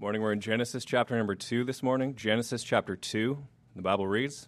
Morning, we're in Genesis chapter number 2 this morning. Genesis chapter 2, the Bible reads,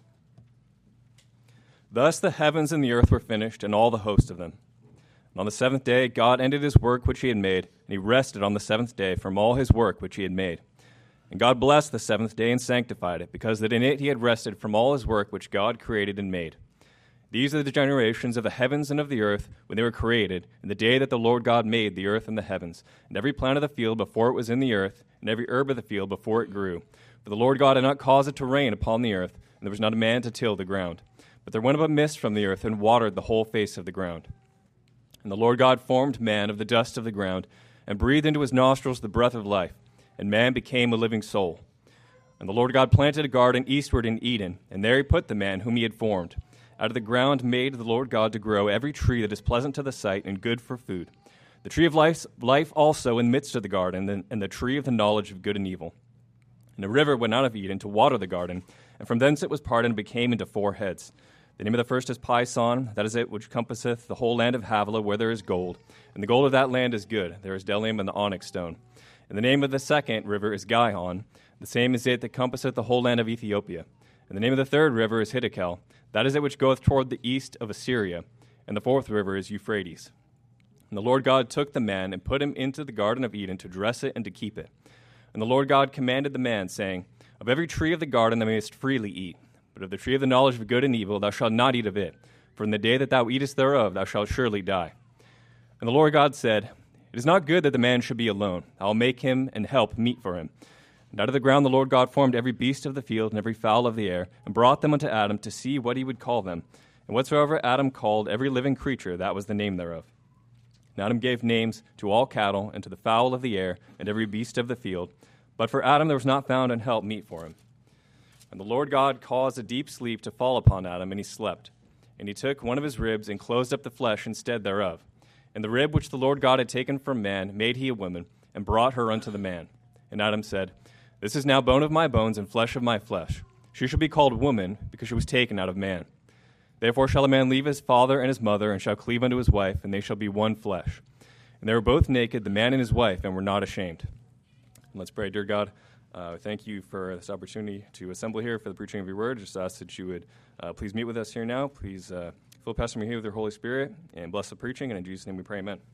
"Thus the heavens and the earth were finished, and all the host of them. And on the seventh day God ended his work which he had made, and he rested on the seventh day from all his work which he had made. And God blessed the seventh day and sanctified it, because that in it he had rested from all his work which God created and made. These are the generations of the heavens and of the earth when they were created, in the day that the Lord God made the earth and the heavens, and every plant of the field before it was in the earth, and every herb of the field before it grew. For the Lord God had not caused it to rain upon the earth, and there was not a man to till the ground. But there went up a mist from the earth and watered the whole face of the ground. And the Lord God formed man of the dust of the ground, and breathed into his nostrils the breath of life, and man became a living soul. And the Lord God planted a garden eastward in Eden, and there he put the man whom he had formed. Out of the ground made the Lord God to grow every tree that is pleasant to the sight and good for food. The tree of life also in the midst of the garden, and the tree of the knowledge of good and evil. And a river went out of Eden to water the garden, and from thence it was parted and became into 4 heads. The name of the first is Pison, that is it which compasseth the whole land of Havilah, where there is gold. And the gold of that land is good, there is bdellium and the onyx stone. And the name of the second river is Gihon, the same is it that compasseth the whole land of Ethiopia. And the name of the third river is Hiddekel, that is it which goeth toward the east of Assyria. And the fourth river is Euphrates. And the Lord God took the man and put him into the garden of Eden to dress it and to keep it. And the Lord God commanded the man, saying, Of every tree of the garden thou mayest freely eat, but of the tree of the knowledge of good and evil thou shalt not eat of it, for in the day that thou eatest thereof thou shalt surely die. And the Lord God said, It is not good that the man should be alone. I will make him and help meet for him. And out of the ground the Lord God formed every beast of the field and every fowl of the air, and brought them unto Adam to see what he would call them. And whatsoever Adam called every living creature, that was the name thereof. And Adam gave names to all cattle, and to the fowl of the air, and every beast of the field. But for Adam there was not found an help meet for him. And the Lord God caused a deep sleep to fall upon Adam, and he slept. And he took one of his ribs, and closed up the flesh instead thereof. And the rib which the Lord God had taken from man made he a woman, and brought her unto the man. And Adam said, This is now bone of my bones and flesh of my flesh. She shall be called woman, because she was taken out of man. Therefore shall a man leave his father and his mother, and shall cleave unto his wife, and they shall be one flesh. And they were both naked, the man and his wife, and were not ashamed. And let's pray. Dear God, thank you for this opportunity to assemble here for the preaching of your word. Just ask that you would please meet with us here now. Please fill Pastor Mihir with your Holy Spirit, and bless the preaching. And in Jesus' name we pray, amen.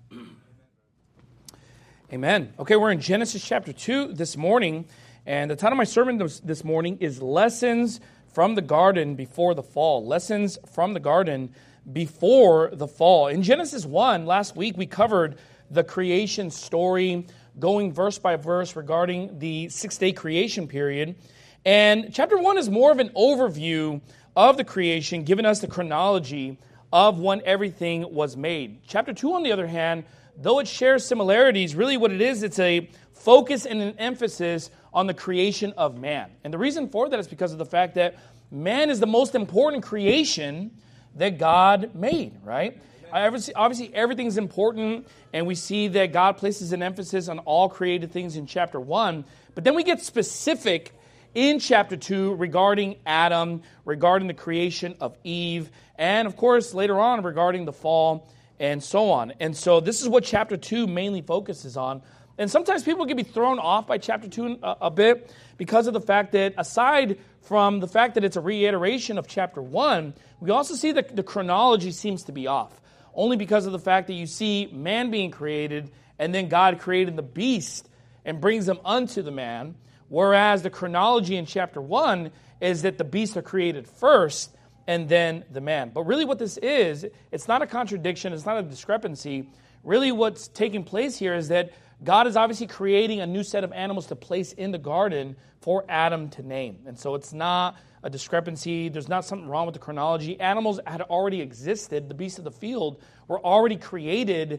Amen. Okay, we're in Genesis chapter 2 this morning. And the title of my sermon this morning is Lessons from the Garden Before the Fall. Lessons from the Garden Before the Fall. In Genesis 1, last week, we covered the creation story, going verse by verse regarding the 6-day creation period. And chapter 1 is more of an overview of the creation, giving us the chronology of when everything was made. Chapter 2, on the other hand, though it shares similarities, really what it is, it's a focus and an emphasis on the creation of man. And the reason for that is because of the fact that man is the most important creation that God made, right? Obviously, everything's important, and we see that God places an emphasis on all created things in chapter 1. But then we get specific in chapter 2 regarding Adam, regarding the creation of Eve, and of course, later on regarding the fall and so on. And so this is what chapter 2 mainly focuses on. And sometimes people can be thrown off by chapter 2 a bit because of the fact that aside from the fact that it's a reiteration of chapter 1, we also see that the chronology seems to be off. Only because of the fact that you see man being created and then God created the beast and brings them unto the man, whereas the chronology in chapter 1 is that the beasts are created first and then the man. But really what this is, it's not a contradiction, it's not a discrepancy. Really what's taking place here is that God is obviously creating a new set of animals to place in the garden for Adam to name. And so it's not a discrepancy. There's not something wrong with the chronology. Animals had already existed. The beasts of the field were already created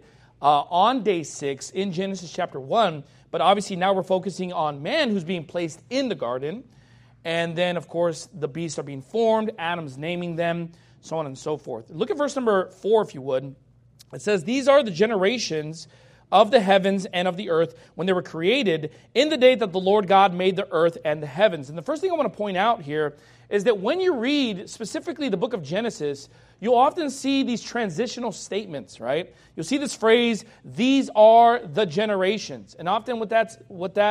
on day 6 in Genesis chapter 1. But obviously now we're focusing on man who's being placed in the garden. And then, of course, the beasts are being formed. Adam's naming them, so on and so forth. Look at verse number 4, if you would. It says, These are the generations of the heavens and of the earth when they were created in the day that the Lord God made the earth and the heavens. And the first thing I want to point out here is that when you read specifically the book of Genesis, you'll often see these transitional statements, right? You'll see this phrase, these are the generations. And often what that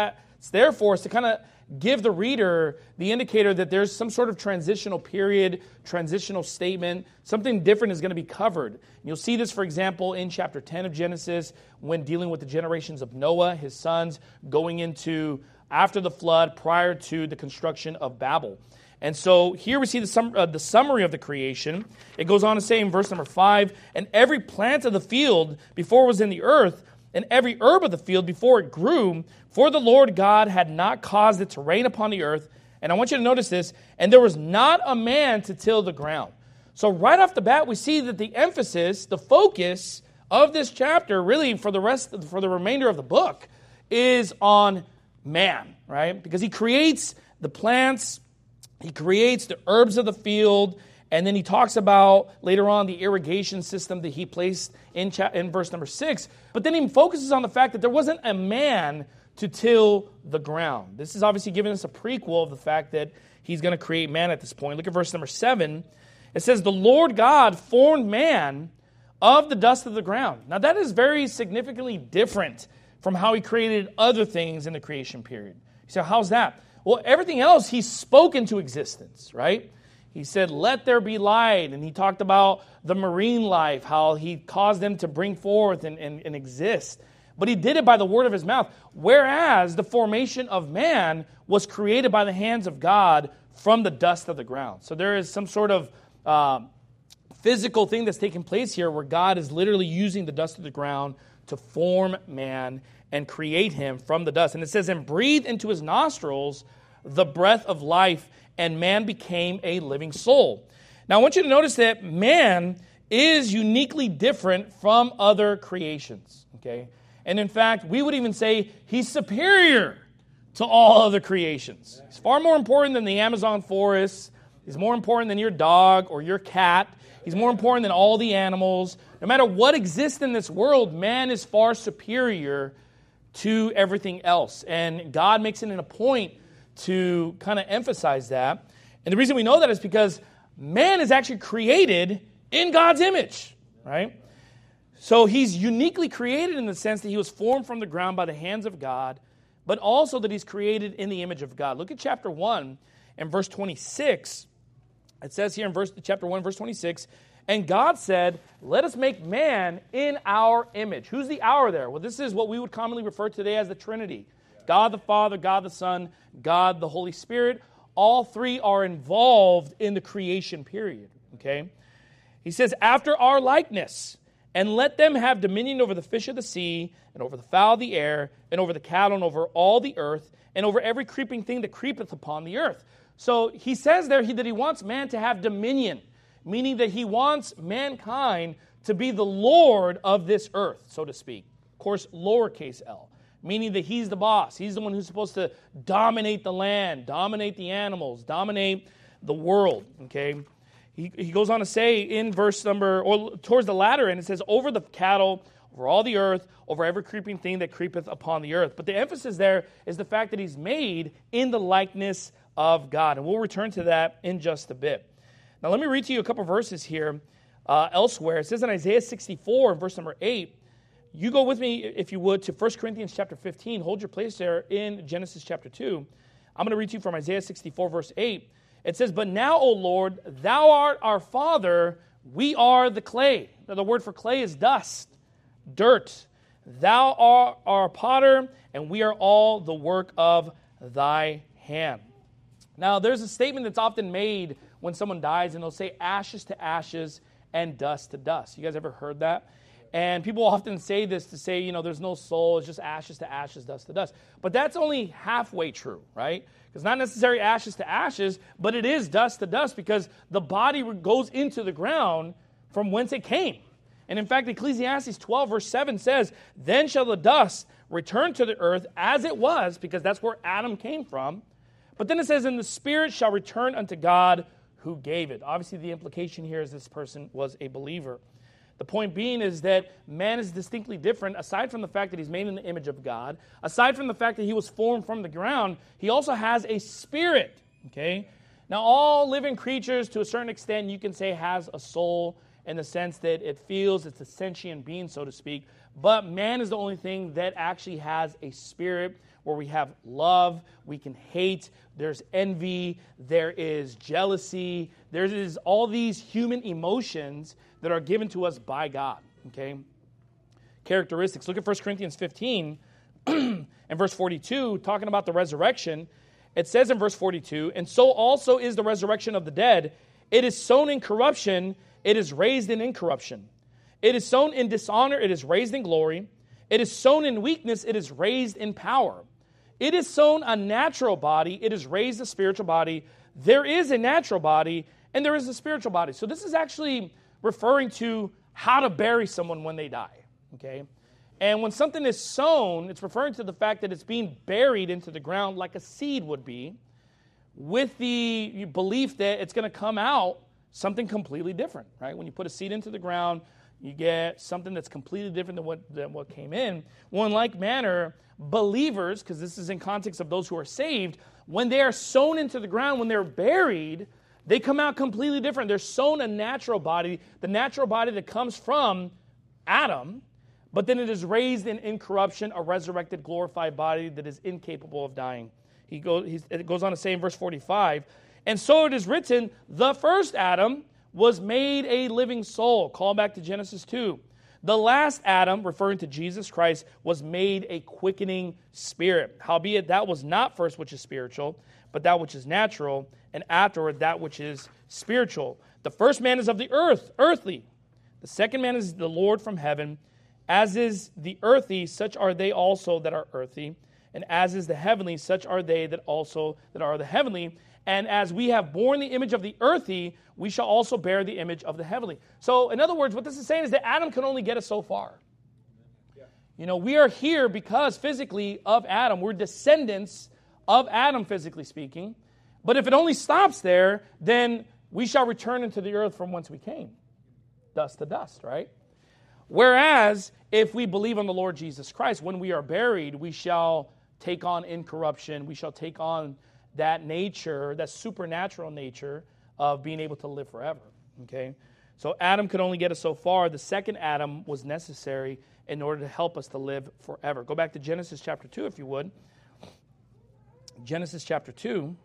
It's therefore to kind of give the reader the indicator that there's some sort of transitional period, transitional statement, something different is going to be covered. And you'll see this, for example, in chapter 10 of Genesis, when dealing with the generations of Noah, his sons, going into after the flood, prior to the construction of Babel. And so here we see the summary of the creation. It goes on to say in verse number 5, and every plant of the field before it was in the earth, and every herb of the field before it grew, for the Lord God had not caused it to rain upon the earth. And I want you to notice this, and there was not a man to till the ground. So right off the bat, we see that the emphasis, the focus of this chapter, really for the remainder of the book, is on man, right? Because he creates the plants, he creates the herbs of the field, and then he talks about later on the irrigation system that he placed in verse number 6. But then he focuses on the fact that there wasn't a man to till the ground. This is obviously giving us a prequel of the fact that he's going to create man at this point. Look at verse number 7. It says, the Lord God formed man of the dust of the ground. Now that is very significantly different from how he created other things in the creation period. So how's that? Well, everything else he spoke into existence, right? He said, let there be light. And he talked about the marine life, how he caused them to bring forth and exist. But he did it by the word of his mouth. Whereas the formation of man was created by the hands of God from the dust of the ground. So there is some sort of physical thing that's taking place here where God is literally using the dust of the ground to form man and create him from the dust. And it says, and breathe into his nostrils the breath of life, and man became a living soul. Now I want you to notice that man is uniquely different from other creations. Okay? And in fact, we would even say he's superior to all other creations. He's far more important than the Amazon forest. He's more important than your dog or your cat. He's more important than all the animals. No matter what exists in this world, man is far superior to everything else. And God makes it a point to kind of emphasize that. And the reason we know that is because man is actually created in God's image, right? So he's uniquely created in the sense that he was formed from the ground by the hands of God, but also that he's created in the image of God. Look at chapter 1 and verse 26. It says here in chapter 1, verse 26, and God said, let us make man in our image. Who's the our there? Well, this is what we would commonly refer to today as the Trinity. God the Father, God the Son, God the Holy Spirit. All three are involved in the creation period. Okay? He says, after our likeness, and let them have dominion over the fish of the sea, and over the fowl of the air, and over the cattle, and over all the earth, and over every creeping thing that creepeth upon the earth. So he says there that he wants man to have dominion, meaning that he wants mankind to be the Lord of this earth, so to speak. Of course, lowercase l, meaning that he's the boss. He's the one who's supposed to dominate the land, dominate the animals, dominate the world, okay? He goes on to say in towards the latter end, it says, over the cattle, over all the earth, over every creeping thing that creepeth upon the earth. But the emphasis there is the fact that he's made in the likeness of God. And we'll return to that in just a bit. Now let me read to you a couple verses here elsewhere. It says in Isaiah 64, verse number 8, you go with me, if you would, to 1 Corinthians chapter 15. Hold your place there in Genesis chapter 2. I'm going to read to you from Isaiah 64, verse 8. It says, but now, O Lord, thou art our Father, we are the clay. Now, the word for clay is dust, dirt. Thou art our potter, and we are all the work of thy hand. Now, there's a statement that's often made when someone dies, and they'll say ashes to ashes and dust to dust. You guys ever heard that? And people often say this to say, there's no soul, it's just ashes to ashes, dust to dust. But that's only halfway true, right? It's not necessarily ashes to ashes, but it is dust to dust because the body goes into the ground from whence it came. And in fact, Ecclesiastes 12, verse 7 says, then shall the dust return to the earth as it was, because that's where Adam came from. But then it says, and the spirit shall return unto God who gave it. Obviously, the implication here is this person was a believer. The point being is that man is distinctly different, aside from the fact that he's made in the image of God, aside from the fact that he was formed from the ground, he also has a spirit, okay? Now, all living creatures, to a certain extent, you can say has a soul in the sense that it feels it's a sentient being, so to speak. But man is the only thing that actually has a spirit where we have love, we can hate, there's envy, there is jealousy, there is all these human emotions that are given to us by God, okay? Characteristics. Look at 1 Corinthians 15 and verse 42, talking about the resurrection. It says in verse 42, and so also is the resurrection of the dead. It is sown in corruption, it is raised in incorruption. It is sown in dishonor, it is raised in glory. It is sown in weakness, it is raised in power. It is sown a natural body, it is raised a spiritual body. There is a natural body, and there is a spiritual body. So this is actually referring to how to bury someone when they die, okay? And when something is sown, it's referring to the fact that it's being buried into the ground like a seed would be, with the belief that it's going to come out something completely different, right? When you put a seed into the ground, you get something that's completely different than what came in. Well, in like manner, believers, because this is in context of those who are saved, when they are sown into the ground, when they're buried, they come out completely different. They're sown a natural body, the natural body that comes from Adam, but then it is raised in incorruption, a resurrected, glorified body that is incapable of dying. It goes on to say in verse 45, and so it is written, the first Adam was made a living soul. Call back to Genesis 2. The last Adam, referring to Jesus Christ, was made a quickening spirit. Howbeit that was not first which is spiritual, but that which is natural, and afterward that which is spiritual. The first man is of the earth, earthly. The second man is the Lord from heaven. As is the earthy, such are they also that are earthy. And as is the heavenly, such are they that also that are the heavenly. And as we have borne the image of the earthy, we shall also bear the image of the heavenly. So, in other words, what this is saying is that Adam can only get us so far. Yeah. You know, we are here because physically of Adam. We're descendants of Adam, physically speaking. But if it only stops there, then we shall return into the earth from whence we came. Dust to dust, right? Whereas, if we believe on the Lord Jesus Christ, when we are buried, we shall take on incorruption. We shall take on that nature, that supernatural nature of being able to live forever, okay? So Adam could only get us so far. The second Adam was necessary in order to help us to live forever. Go back to Genesis chapter 2, if you would. Genesis chapter 2.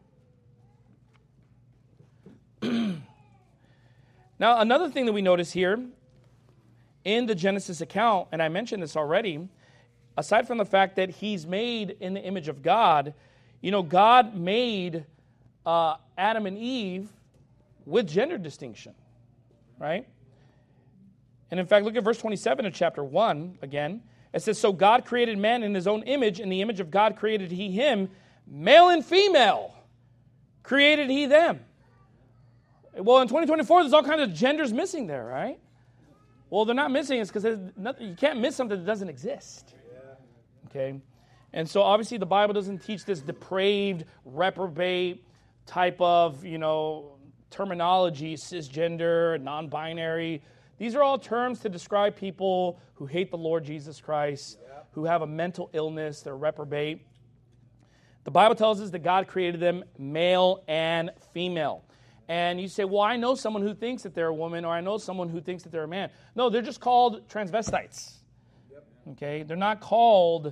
Now, another thing that we notice here in the Genesis account, and I mentioned this already, aside from the fact that he's made in the image of God, you know, God made Adam and Eve with gender distinction, right? And in fact, look at verse 27 of chapter 1 again. It says, so God created man in his own image. In the image of God created he him. Male and female created he them. Well, in 2024, there's all kinds of genders missing there, right? Well, they're not missing. It's because you can't miss something that doesn't exist. Okay? And so obviously the Bible doesn't teach this depraved, reprobate type of, terminology, cisgender, non-binary. These are all terms to describe people who hate the Lord Jesus Christ, who have a mental illness, they're reprobate. The Bible tells us that God created them male and female. And you say, well, I know someone who thinks that they're a woman, or I know someone who thinks that they're a man. No, they're just called transvestites. Okay? They're not called,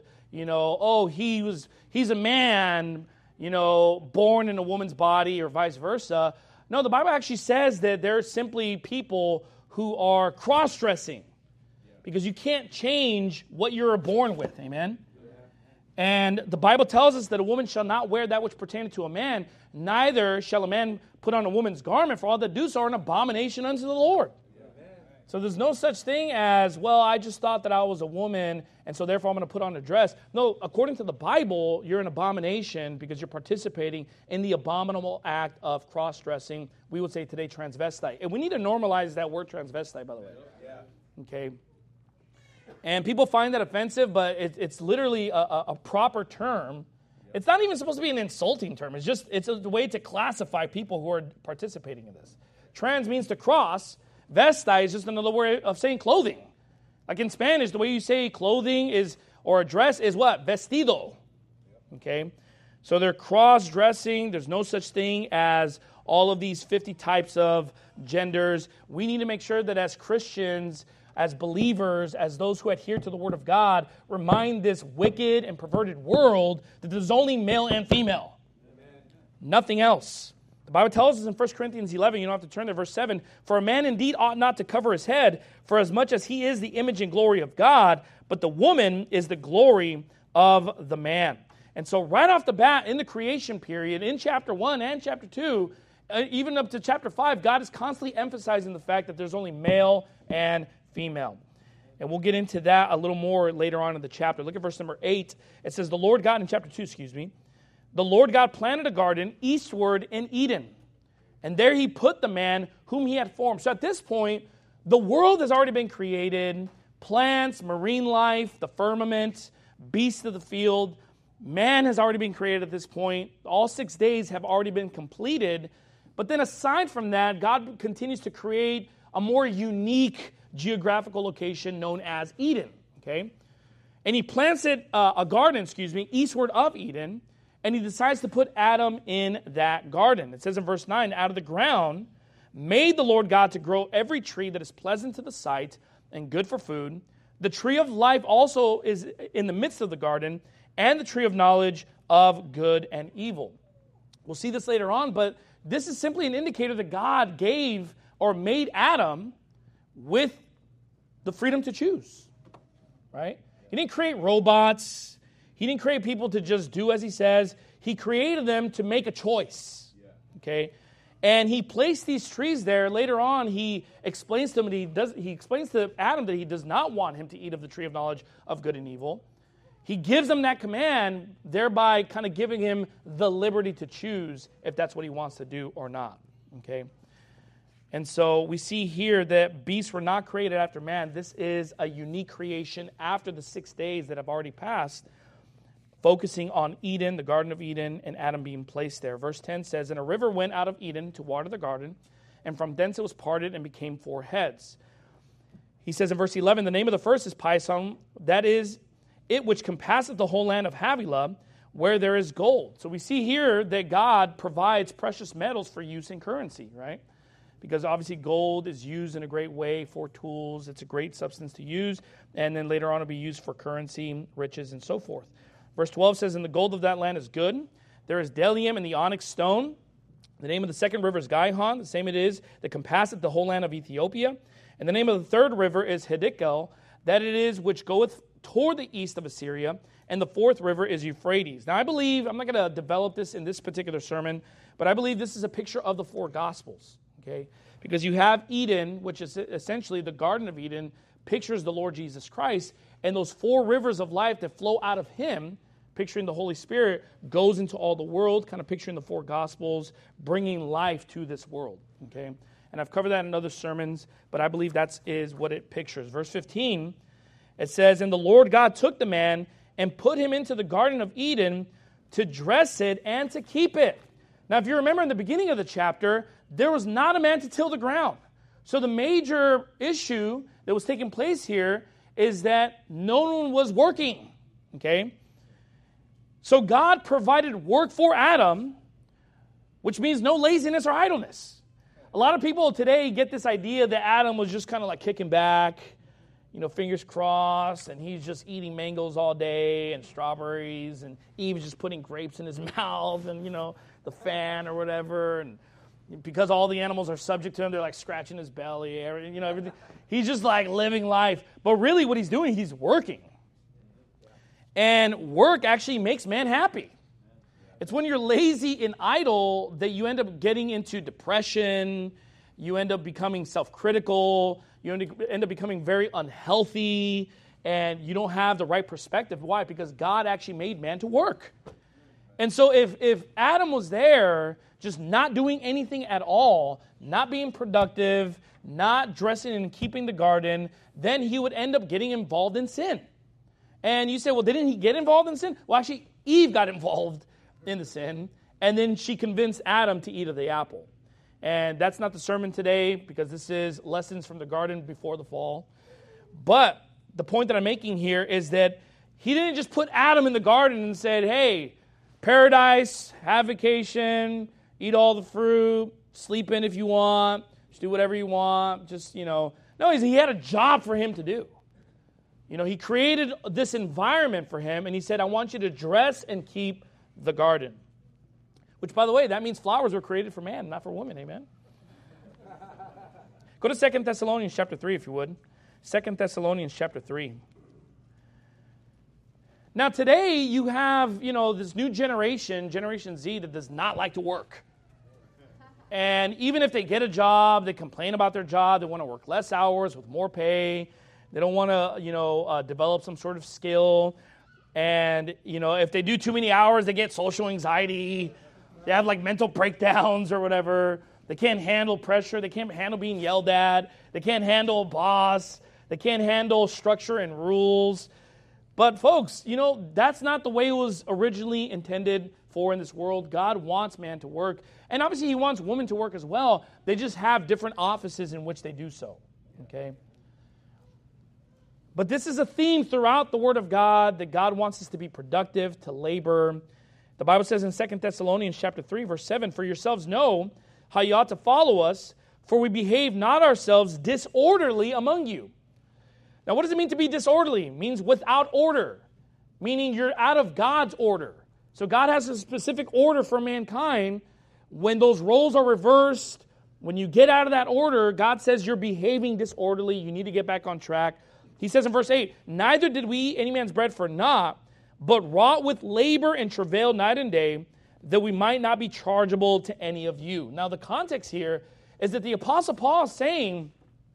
he's a man, born in a woman's body or vice versa. No, the Bible actually says that they're simply people who are cross-dressing, because you can't change what you're born with. Amen? And the Bible tells us that a woman shall not wear that which pertaineth to a man, neither shall a man put on a woman's garment, for all that do so are an abomination unto the Lord. So there's no such thing as, well, I just thought that I was a woman, and so therefore I'm going to put on a dress. No, according to the Bible, you're an abomination because you're participating in the abominable act of cross-dressing. We would say today transvestite. And we need to normalize that word transvestite, by the way. Okay? And people find that offensive, but it's literally a proper term. It's not even supposed to be an insulting term. It's a way to classify people who are participating in this. Trans means to cross. Vesta is just another way of saying clothing. Like in Spanish, the way you say clothing is, or a dress is what? Vestido. Okay? So they're cross-dressing. There's no such thing as all of these 50 types of genders. We need to make sure that as Christians, as believers, as those who adhere to the Word of God, remind this wicked and perverted world that there's only male and female. Amen. Nothing else. The Bible tells us in 1 Corinthians 11, you don't have to turn to verse 7, for a man indeed ought not to cover his head, for as much as he is the image and glory of God, but the woman is the glory of the man. And so right off the bat, in the creation period, in chapter 1 and chapter 2, even up to chapter 5, God is constantly emphasizing the fact that there's only male and female. And we'll get into that a little more later on in the chapter. Look at verse number 8. It says, the Lord God, in chapter 2, the Lord God planted a garden eastward in Eden, and there he put the man whom he had formed. So at this point, the world has already been created. Plants, marine life, the firmament, beasts of the field. Man has already been created at this point. All 6 days have already been completed. But then aside from that, God continues to create a more unique geographical location known as Eden. Okay? And he plants a garden, eastward of Eden, and he decides to put Adam in that garden. It says in verse 9, out of the ground made the Lord God to grow every tree that is pleasant to the sight and good for food. The tree of life also is in the midst of the garden, and the tree of knowledge of good and evil. We'll see this later on, but this is simply an indicator that God gave or made Adam with the freedom to choose, right? He didn't create robots. He didn't create people to just do as he says. He created them to make a choice, okay? And he placed these trees there. Later on, he explains to him he explains to Adam that he does not want him to eat of the tree of knowledge of good and evil. He gives him that command, thereby kind of giving him the liberty to choose if that's what he wants to do or not. Okay? And so we see here that beasts were not created after man. This is a unique creation after the 6 days that have already passed, focusing on Eden, the Garden of Eden, and Adam being placed there. Verse 10 says, and a river went out of Eden to water the garden, and from thence it was parted and became 4 heads. He says in verse 11, the name of the first is Pison, that is it which compasseth the whole land of Havilah, where there is gold. So we see here that God provides precious metals for use in currency, right? Because obviously gold is used in a great way for tools. It's a great substance to use. And then later on it'll be used for currency, riches, and so forth. Verse 12 says, and the gold of that land is good. There is bdellium and the onyx stone. The name of the second river is Gihon. The same it is that compasseth the whole land of Ethiopia. And the name of the third river is Hiddekel. That it is which goeth toward the east of Assyria, and the fourth river is Euphrates. Now I believe, I'm not going to develop this in this particular sermon, but I believe this is a picture of the 4 Gospels, okay? Because you have Eden, which is essentially the Garden of Eden, pictures the Lord Jesus Christ, and those 4 rivers of life that flow out of him, picturing the Holy Spirit, goes into all the world, kind of picturing the 4 Gospels, bringing life to this world, okay? And I've covered that in other sermons, but I believe that is what it pictures. Verse 15, it says, and the Lord God took the man and put him into the Garden of Eden to dress it and to keep it. Now, if you remember in the beginning of the chapter, there was not a man to till the ground. So the major issue that was taking place here is that no one was working, okay? So God provided work for Adam, which means no laziness or idleness. A lot of people today get this idea that Adam was just kind of like kicking back, fingers crossed, and he's just eating mangoes all day and strawberries, and Eve's just putting grapes in his mouth and, the fan or whatever. And because all the animals are subject to him, they're like scratching his belly, everything. He's just like living life. But really what he's doing, he's working. And work actually makes man happy. It's when you're lazy and idle that you end up getting into depression, you end up becoming self-critical, you end up becoming very unhealthy, and you don't have the right perspective. Why? Because God actually made man to work. And so if Adam was there just not doing anything at all, not being productive, not dressing and keeping the garden, then he would end up getting involved in sin. And you say, well, didn't he get involved in sin? Well, actually, Eve got involved in the sin, and then she convinced Adam to eat of the apple. And that's not the sermon today, because this is lessons from the garden before the fall. But the point that I'm making here is that he didn't just put Adam in the garden and said, hey, paradise, have vacation, eat all the fruit, sleep in if you want, just do whatever you want, No, he had a job for him to do. He created this environment for him, and he said, I want you to dress and keep the garden. Which, by the way, that means flowers were created for man, not for woman, amen? Go to 2 Thessalonians chapter 3, if you would. 2 Thessalonians chapter 3. Now, today, you have, this new generation, Generation Z, that does not like to work. And even if they get a job, they complain about their job. They want to work less hours with more pay. They don't want to, develop some sort of skill. And, if they do too many hours, they get social anxiety. They have, mental breakdowns or whatever. They can't handle pressure. They can't handle being yelled at. They can't handle a boss. They can't handle structure and rules. But, folks, that's not the way it was originally intended for in this world. God wants man to work. And obviously, he wants women to work as well. They just have different offices in which they do so. Okay? But this is a theme throughout the Word of God, that God wants us to be productive, to labor. The Bible says in 2 Thessalonians chapter 3, verse 7, for yourselves know how you ought to follow us, for we behave not ourselves disorderly among you. Now, what does it mean to be disorderly? It means without order, meaning you're out of God's order. So God has a specific order for mankind. When those roles are reversed, when you get out of that order, God says you're behaving disorderly. You need to get back on track. He says in verse 8, neither did we eat any man's bread for naught, but wrought with labor and travailed night and day, that we might not be chargeable to any of you. Now, the context here is that the Apostle Paul is saying,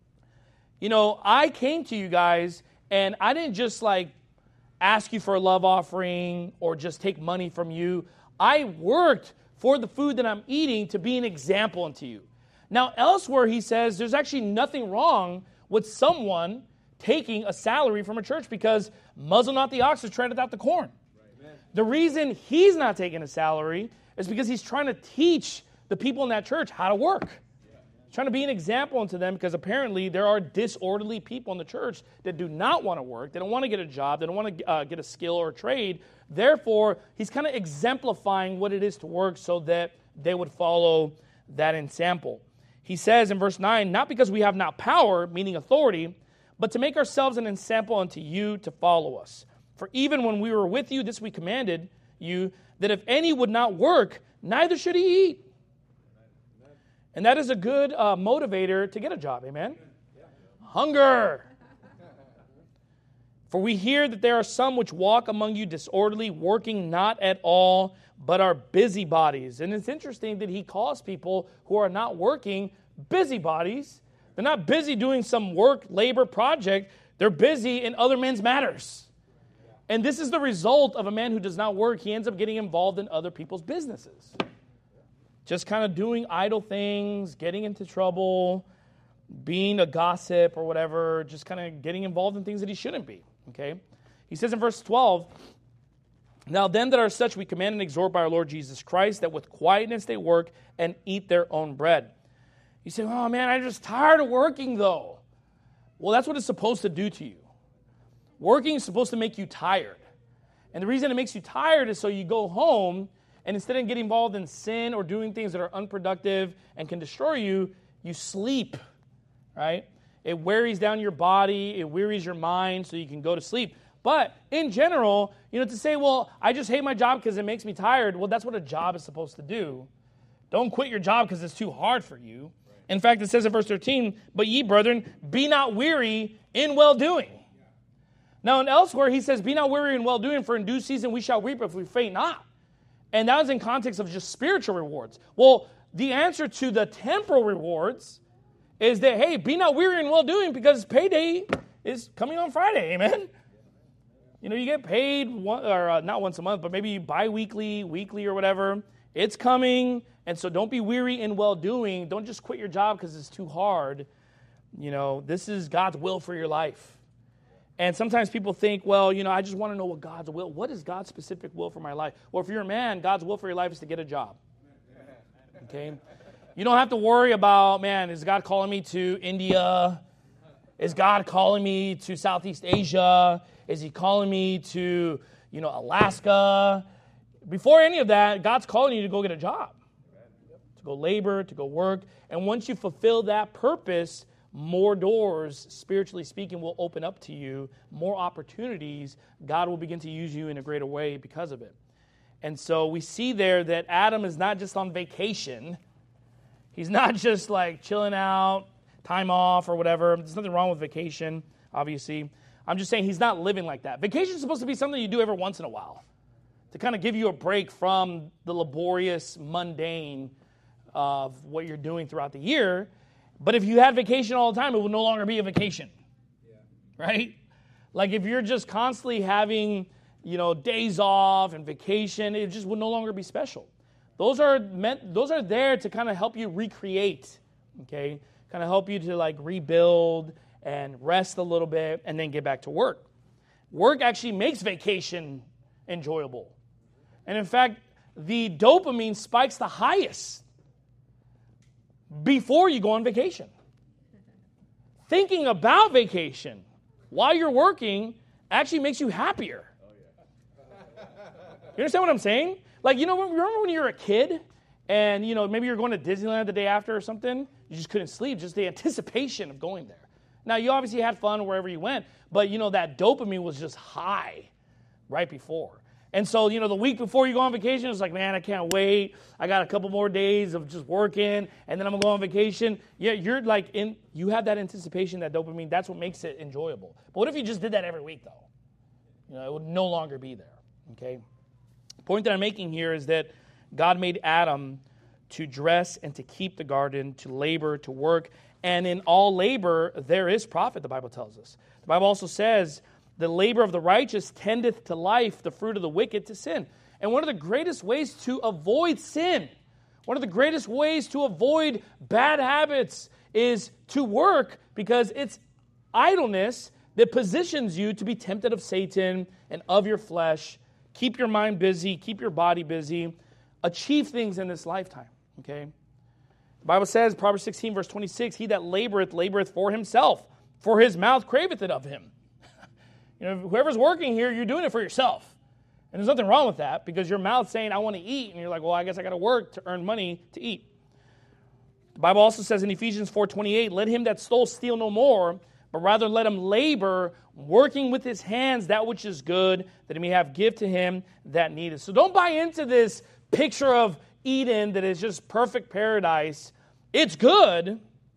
I came to you guys, and I didn't just ask you for a love offering or just take money from you. I worked for the food that I'm eating to be an example unto you. Now, elsewhere he says there's actually nothing wrong with someone taking a salary from a church, because muzzle not the ox, treadeth out the corn. Right. The reason he's not taking a salary is because he's trying to teach the people in that church how to work. He's trying to be an example unto them, because apparently there are disorderly people in the church that do not want to work. They don't want to get a job. They don't want to get a skill or a trade. Therefore, he's kind of exemplifying what it is to work so that they would follow that example. He says in verse 9, not because we have not power, meaning authority, but to make ourselves an example unto you to follow us. For even when we were with you, this we commanded you, that if any would not work, neither should he eat. And that is a good motivator to get a job, amen? Hunger. For we hear that there are some which walk among you disorderly, working not at all, but are busybodies. And it's interesting that he calls people who are not working busybodies. They're not busy doing some work, labor project. They're busy in other men's matters. And this is the result of a man who does not work. He ends up getting involved in other people's businesses. Just kind of doing idle things, getting into trouble, being a gossip or whatever, just kind of getting involved in things that he shouldn't be. Okay? He says in verse 12, now then that are such we command and exhort by our Lord Jesus Christ, that with quietness they work and eat their own bread. You say, oh man, I'm just tired of working though. Well, that's what it's supposed to do to you. Working is supposed to make you tired. And the reason it makes you tired is so you go home, and instead of getting involved in sin or doing things that are unproductive and can destroy you, you sleep, right? It wearies down your body, it wearies your mind so you can go to sleep. But in general, to say, well, I just hate my job because it makes me tired, well, that's what a job is supposed to do. Don't quit your job because it's too hard for you. In fact, it says in verse 13, but ye, brethren, be not weary in well-doing. Now, and elsewhere, he says, be not weary in well-doing, for in due season we shall reap if we faint not. And that is in context of just spiritual rewards. Well, the answer to the temporal rewards is that, hey, be not weary in well-doing, because payday is coming on Friday, amen? You get paid, not once a month, but maybe bi-weekly, weekly, or whatever. It's coming, and so don't be weary in well-doing. Don't just quit your job because it's too hard. This is God's will for your life. And sometimes people think, well, I just want to know what God's will. What is God's specific will for my life? Well, if you're a man, God's will for your life is to get a job. Okay? You don't have to worry about, man, is God calling me to India? Is God calling me to Southeast Asia? Is he calling me to, Alaska? Before any of that, God's calling you to go get a job. to go labor, to go work. And once you fulfill that purpose, more doors, spiritually speaking, will open up to you, more opportunities. God will begin to use you in a greater way because of it. And so we see there that Adam is not just on vacation. He's not just like chilling out, time off or whatever. There's nothing wrong with vacation, obviously. I'm just saying he's not living like that. Vacation is supposed to be something you do every once in a while to kind of give you a break from the laborious, mundane of what you're doing throughout the year. But if you had vacation all the time, it would no longer be a vacation, right? Like if you're just constantly having, days off and vacation, it just would no longer be special. Those are there to kind of help you recreate, okay? Kind of help you to like rebuild and rest a little bit and then get back to work. Work actually makes vacation enjoyable. And in fact, the dopamine spikes the highest before you go on vacation. Thinking about vacation while you're working actually makes you happier. You understand what I'm saying? Like, remember when you were a kid and, maybe you're going to Disneyland the day after or something? You just couldn't sleep, just the anticipation of going there. Now, you obviously had fun wherever you went, but, that dopamine was just high right before. And so, the week before you go on vacation, it's like, man, I can't wait. I got a couple more days of just working, and then I'm going to go on vacation. Yeah, you're like, you have that anticipation, that dopamine. That's what makes it enjoyable. But what if you just did that every week, though? It would no longer be there, okay? The point that I'm making here is that God made Adam to dress and to keep the garden, to labor, to work. And in all labor, there is profit, the Bible tells us. The Bible also says, the labor of the righteous tendeth to life, the fruit of the wicked to sin. And one of the greatest ways to avoid sin, one of the greatest ways to avoid bad habits is to work, because it's idleness that positions you to be tempted of Satan and of your flesh. Keep your mind busy, keep your body busy, achieve things in this lifetime, okay? The Bible says, Proverbs 16, verse 26, he that laboreth, laboreth for himself, for his mouth craveth it of him. Whoever's working here, you're doing it for yourself. And there's nothing wrong with that, because your mouth's saying, I want to eat, and you're like, well, I guess I got to work to earn money to eat. The Bible also says in Ephesians 4:28, let him that stole steal no more, but rather let him labor, working with his hands that which is good, that he may have give to him that needeth. So don't buy into this picture of Eden that is just perfect paradise. It's good.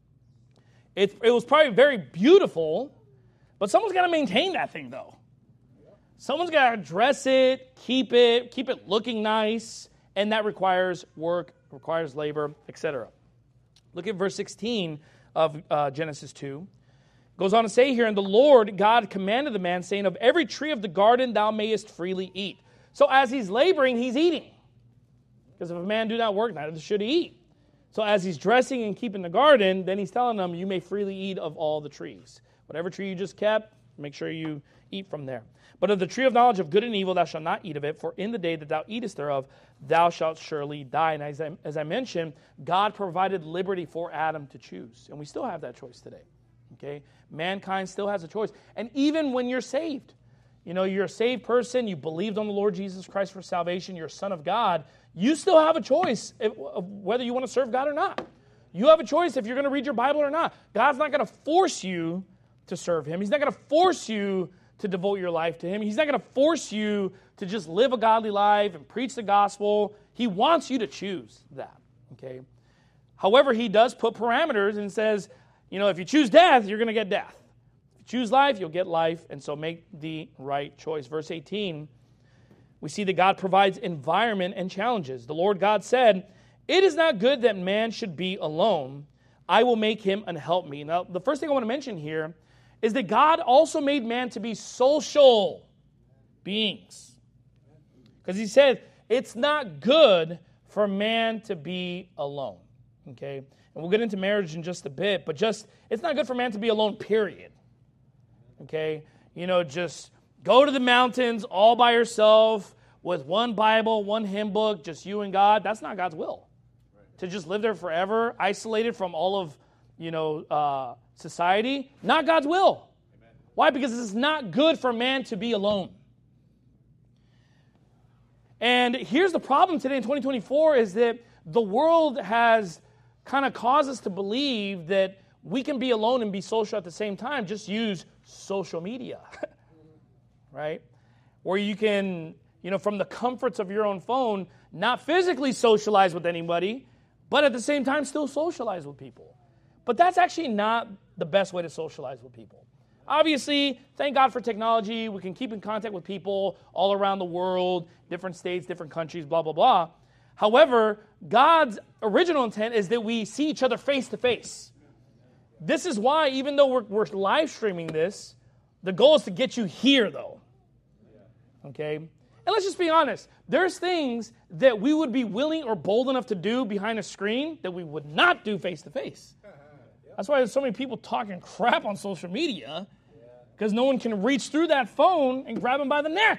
It was probably very beautiful, but someone's got to maintain that thing, though. Someone's got to dress it, keep it looking nice, and that requires work, requires labor, etc. Look at verse 16 of Genesis 2. Goes on to say here, and the Lord God commanded the man, saying, of every tree of the garden thou mayest freely eat. So as he's laboring, he's eating. Because if a man do not work, neither should he eat. So as he's dressing and keeping the garden, then he's telling them, you may freely eat of all the trees. Whatever tree you just kept, make sure you eat from there. But of the tree of knowledge of good and evil thou shalt not eat of it, for in the day that thou eatest thereof, thou shalt surely die. And as I mentioned, God provided liberty for Adam to choose. And we still have that choice today. Okay? Mankind still has a choice. And even when you're saved, you're a saved person, you believed on the Lord Jesus Christ for salvation, you're a son of God, you still have a choice of whether you want to serve God or not. You have a choice if you're going to read your Bible or not. God's not going to force you to serve Him. He's not going to force you to devote your life to Him. He's not going to force you to just live a godly life and preach the gospel. He wants you to choose that, okay? However, He does put parameters and says, if you choose death, you're going to get death. If you choose life, you'll get life, and so make the right choice. Verse 18, we see that God provides environment and challenges. The Lord God said, it is not good that man should be alone. I will make him an helpmeet. Now, the first thing I want to mention here is that God also made man to be social beings. Because He said, it's not good for man to be alone. Okay? And we'll get into marriage in just a bit, but it's not good for man to be alone, period. Okay? Just go to the mountains all by yourself with one Bible, one hymn book, just you and God. That's not God's will. Right. To just live there forever, isolated from all of, society, not God's will. Amen. Why? Because it's not good for man to be alone. And here's the problem today in 2024 is that the world has kind of caused us to believe that we can be alone and be social at the same time. Just use social media, right? Where you can, from the comforts of your own phone, not physically socialize with anybody, but at the same time still socialize with people. But that's actually not the best way to socialize with people. Obviously, thank God for technology. We can keep in contact with people all around the world, different states, different countries, blah, blah, blah. However, God's original intent is that we see each other face to face. This is why, even though we're live streaming this, the goal is to get you here, though. Okay? And let's just be honest. There's things that we would be willing or bold enough to do behind a screen that we would not do face to face. That's why there's so many people talking crap on social media, because no one can reach through that phone and grab them by the neck.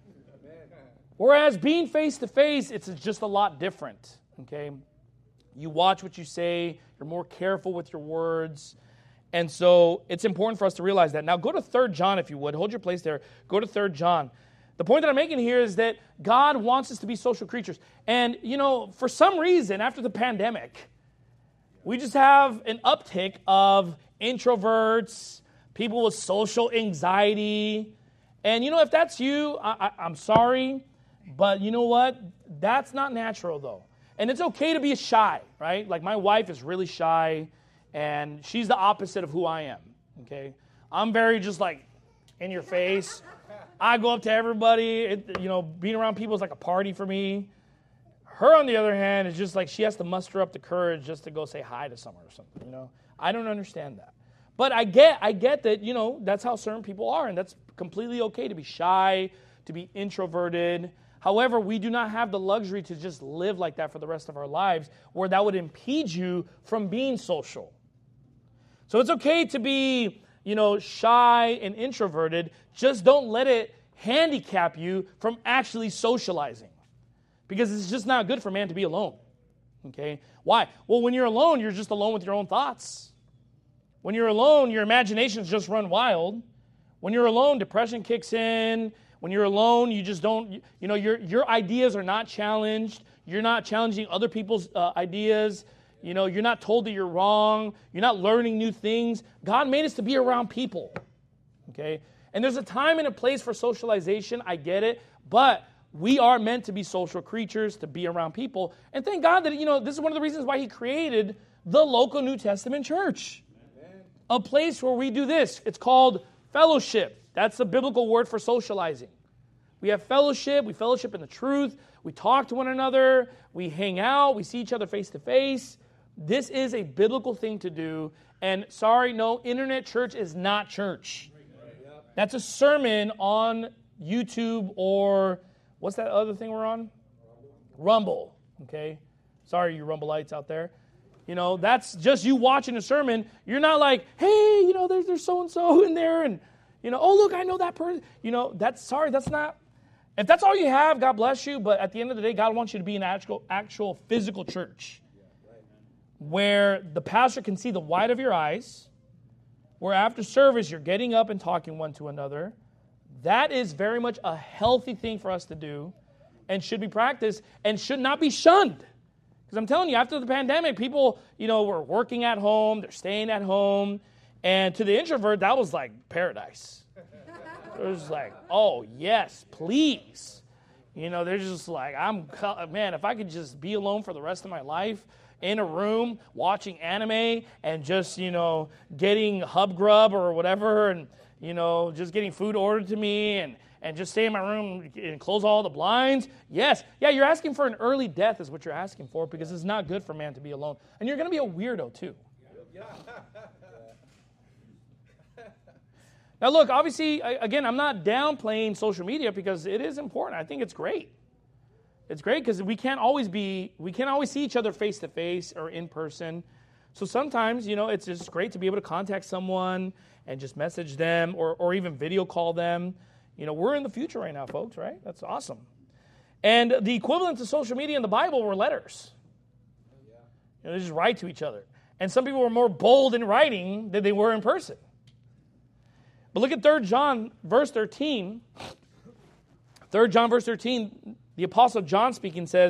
Whereas being face-to-face, it's just a lot different, okay? You watch what you say. You're more careful with your words. And so it's important for us to realize that. Now go to 3 John, if you would. Hold your place there. Go to 3 John. The point that I'm making here is that God wants us to be social creatures. And, for some reason, after the pandemic, we just have an uptick of introverts, people with social anxiety. And, if that's you, I'm sorry. But you know what? That's not natural, though. And it's okay to be shy, right? Like my wife is really shy, and she's the opposite of who I am, okay? I'm very just like in your face. I go up to everybody. Being around people is like a party for me. Her, on the other hand, is just like she has to muster up the courage just to go say hi to someone or something, I don't understand that. But I get that, that's how certain people are, and that's completely okay to be shy, to be introverted. However, we do not have the luxury to just live like that for the rest of our lives, where that would impede you from being social. So it's okay to be, shy and introverted. Just don't let it handicap you from actually socializing, because it's just not good for man to be alone. Okay? Why? Well, when you're alone, you're just alone with your own thoughts. When you're alone, your imaginations just run wild. When you're alone, depression kicks in. When you're alone, you just don't, your ideas are not challenged. You're not challenging other people's ideas. You're not told that you're wrong. You're not learning new things. God made us to be around people, okay? And there's a time and a place for socialization. I get it. But we are meant to be social creatures, to be around people. And thank God that, this is one of the reasons why He created the local New Testament church. Amen. A place where we do this. It's called fellowship. That's the biblical word for socializing. We have fellowship. We fellowship in the truth. We talk to one another. We hang out. We see each other face to face. This is a biblical thing to do. And sorry, no, internet church is not church. That's a sermon on YouTube or what's that other thing we're on? Rumble. Okay? Sorry, you Rumbleites out there. That's just you watching a sermon. You're not like, hey, there's so-and-so in there and oh, look, I know that person. That's not. If that's all you have, God bless you. But at the end of the day, God wants you to be an actual physical church where the pastor can see the white of your eyes, where after service you're getting up and talking one to another. That is very much a healthy thing for us to do and should be practiced and should not be shunned. Because I'm telling you, after the pandemic, people, were working at home, they're staying at home. And to the introvert, that was like paradise. It was like, oh, yes, please. They're just like, if I could just be alone for the rest of my life in a room watching anime and just, getting Hub Grub or whatever and, just getting food ordered to me and just stay in my room and close all the blinds. Yes. Yeah, you're asking for an early death is what you're asking for, because it's not good for man to be alone. And you're going to be a weirdo too. Now look, obviously, again, I'm not downplaying social media because it is important. I think it's great. It's great because we can't always see each other face to face or in person. So sometimes, it's just great to be able to contact someone and just message them or even video call them. We're in the future right now, folks, right? That's awesome. And the equivalent to social media in the Bible were letters. They just write to each other. And some people were more bold in writing than they were in person. But look at 3 John, verse 13. 3 John, verse 13, the Apostle John speaking says,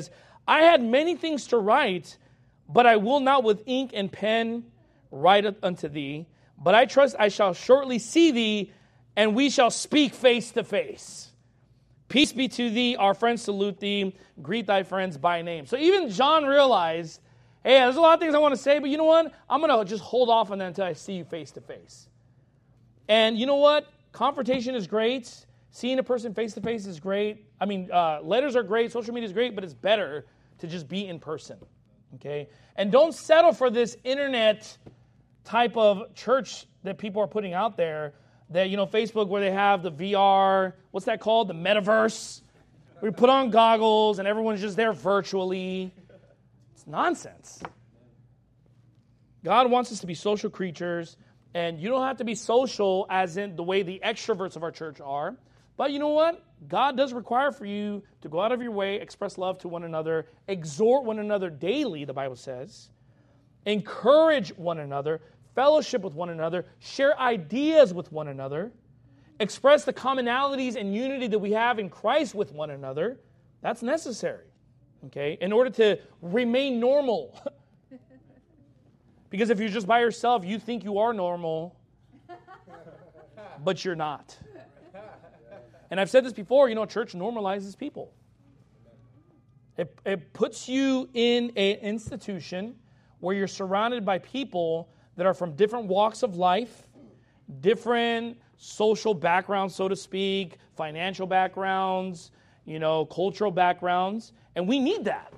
I had many things to write, but I will not with ink and pen write unto thee. But I trust I shall shortly see thee, and we shall speak face to face. Peace be to thee, our friends salute thee, greet thy friends by name. So even John realized, hey, there's a lot of things I want to say, but you know what? I'm going to just hold off on that until I see you face to face. And you know what? Confrontation is great. Seeing a person face to face is great. I mean, letters are great, social media is great, but it's better to just be in person. Okay? And don't settle for this internet type of church that people are putting out there. That, Facebook, where they have the VR, what's that called? The metaverse. We put on goggles and everyone's just there virtually. It's nonsense. God wants us to be social creatures, and you don't have to be social as in the way the extroverts of our church are. But you know what? God does require for you to go out of your way, express love to one another, exhort one another daily, the Bible says, encourage one another, fellowship with one another, share ideas with one another, express the commonalities and unity that we have in Christ with one another. That's necessary, okay, in order to remain normal. Because if you're just by yourself, you think you are normal, but you're not. And I've said this before, church normalizes people. It puts you in an institution where you're surrounded by people that are from different walks of life, different social backgrounds, so to speak, financial backgrounds, cultural backgrounds, and we need that.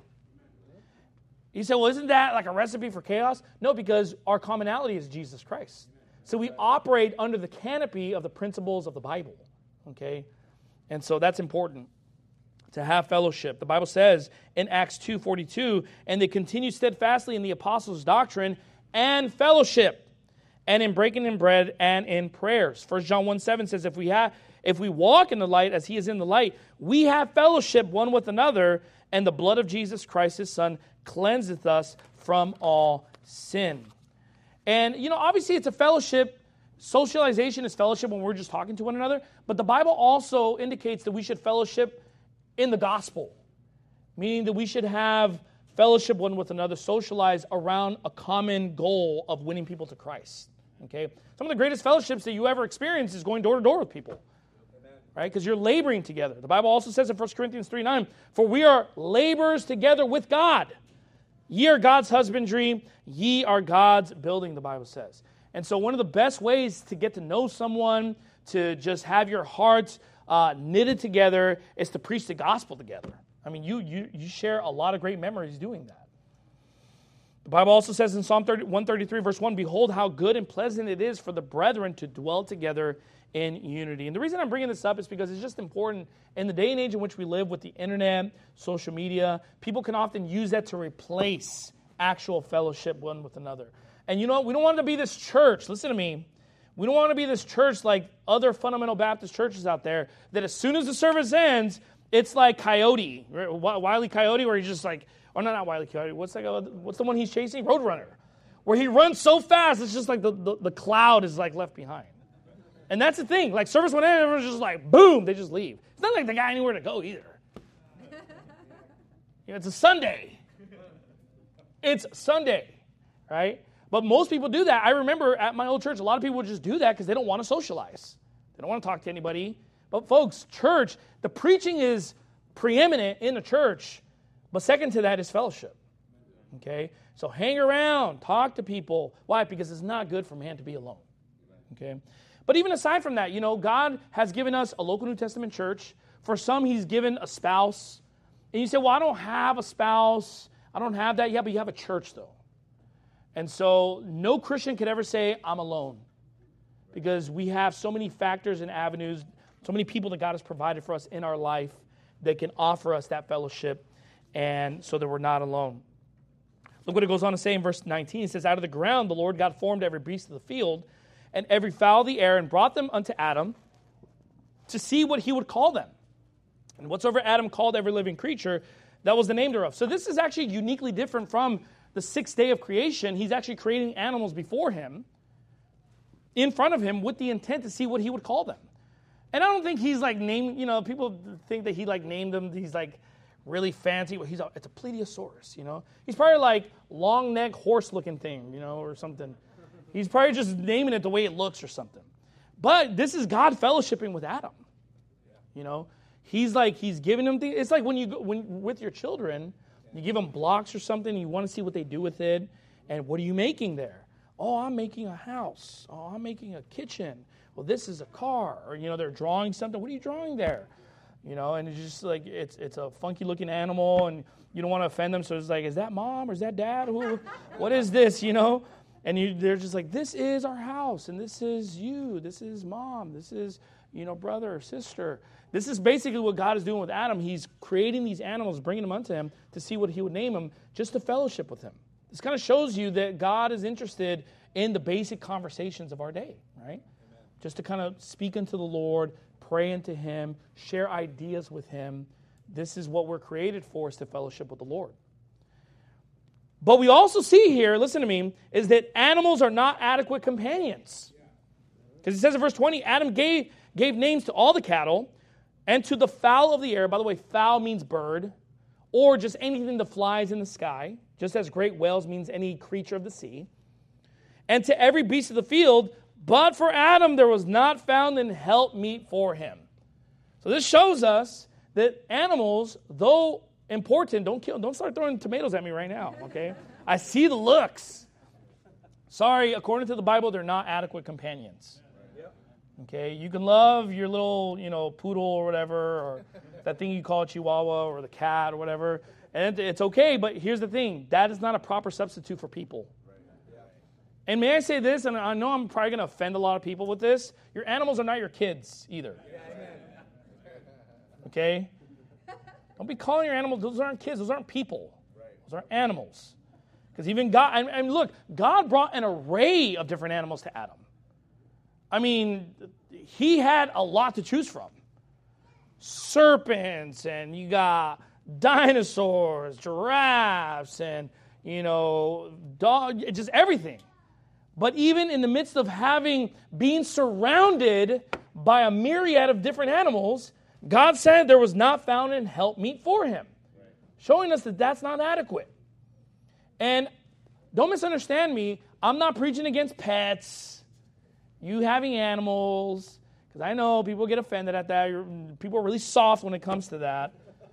You say, well, isn't that like a recipe for chaos? No, because our commonality is Jesus Christ. So we operate under the canopy of the principles of the Bible, okay? And so that's important, to have fellowship. The Bible says in Acts 2:42, and they continued steadfastly in the apostles' doctrine and fellowship, and in breaking in bread and in prayers. 1 John 1:7 says, if we walk in the light as he is in the light, we have fellowship one with another, and the blood of Jesus Christ, his Son, cleanseth us from all sin. And, obviously it's a fellowship. Socialization is fellowship when we're just talking to one another, but the Bible also indicates that we should fellowship in the gospel, meaning that we should have fellowship one with another, socialize around a common goal of winning people to Christ. Okay? Some of the greatest fellowships that you ever experience is going door to door with people. Right? Because you're laboring together. The Bible also says in 1 Corinthians 3:9, for we are laborers together with God. Ye are God's husbandry, ye are God's building, the Bible says. And so one of the best ways to get to know someone, to just have your hearts knitted together, is to preach the gospel together. I mean, you share a lot of great memories doing that. The Bible also says in Psalm 133, verse 1, behold how good and pleasant it is for the brethren to dwell together in unity. And the reason I'm bringing this up is because it's just important in the day and age in which we live with the internet, social media. People can often use that to replace actual fellowship one with another. And we don't want to be this church, listen to me, we don't want to be this church like other fundamental Baptist churches out there that as soon as the service ends, it's like Coyote, Wile E. Coyote, where he's just like, or not Wile E. Coyote, what's the one he's chasing? Roadrunner. Where he runs so fast, it's just like the cloud is like left behind. And that's the thing, like service went in, everyone's just like, boom, they just leave. It's not like they got anywhere to go either. It's a Sunday. It's Sunday, right? But most people do that. I remember at my old church, a lot of people would just do that because they don't want to socialize. They don't want to talk to anybody. But folks, church, the preaching is preeminent in the church, but second to that is fellowship. Okay? So hang around, talk to people. Why? Because it's not good for man to be alone. Okay? But even aside from that, God has given us a local New Testament church. For some, he's given a spouse. And you say, well, I don't have a spouse. I don't have that. Yeah, but you have a church, though. And so no Christian could ever say, I'm alone. Because we have so many factors and avenues, so many people that God has provided for us in our life that can offer us that fellowship, and so that we're not alone. Look what it goes on to say in verse 19. It says, out of the ground the Lord God formed every beast of the field and every fowl of the air, and brought them unto Adam to see what he would call them. And whatsoever Adam called every living creature, that was the name thereof. So this is actually uniquely different from the sixth day of creation. He's actually creating animals before him, in front of him, with the intent to see what he would call them. And I don't think he's like named, people think that he like named them these like really fancy. It's a plesiosaurus, He's probably like long neck horse looking thing, or something. He's probably just naming it the way it looks or something. But this is God fellowshipping with Adam. He's giving them things. It's like when with your children, you give them blocks or something, you want to see what they do with it. And what are you making there? Oh, I'm making a house. Oh, I'm making a kitchen. Well, this is a car. Or, they're drawing something. What are you drawing there? And it's just like, it's a funky looking animal and you don't want to offend them. So it's like, is that mom or is that dad? What is this, And they're just like, this is our house and this is you. This is mom. This is, brother or sister. This is basically what God is doing with Adam. He's creating these animals, bringing them unto him to see what he would name them, just to fellowship with him. This kind of shows you that God is interested in the basic conversations of our day, right? Amen. Just to kind of speak unto the Lord, pray unto him, share ideas with him. This is what we're created for, is to fellowship with the Lord. But we also see here, listen to me, is that animals are not adequate companions. Because it says in verse 20, Adam gave names to all the cattle and to the fowl of the air. By the way, fowl means bird, or just anything that flies in the sky, just as great whales means any creature of the sea. And to every beast of the field, but for Adam there was not found an helpmeet for him. So this shows us that animals, though important, don't start throwing tomatoes at me right now, okay? I see the looks. Sorry, according to the Bible, they're not adequate companions. Okay, you can love your little, poodle or whatever, or that thing you call a chihuahua or the cat or whatever, and it's okay, but here's the thing. That is not a proper substitute for people. And may I say this, and I know I'm probably going to offend a lot of people with this, your animals are not your kids either. Okay? Don't be calling your animals, those aren't kids, those aren't people. Those are animals. Because even God, and look, God brought an array of different animals to Adam. I mean, he had a lot to choose from. Serpents, and you got dinosaurs, giraffes, and, dog, just everything. But even in the midst of being surrounded by a myriad of different animals, God said there was not found an helpmeet for him, showing us that that's not adequate. And don't misunderstand me, I'm not preaching against pets, you having animals, because I know people get offended at that. People are really soft when it comes to that.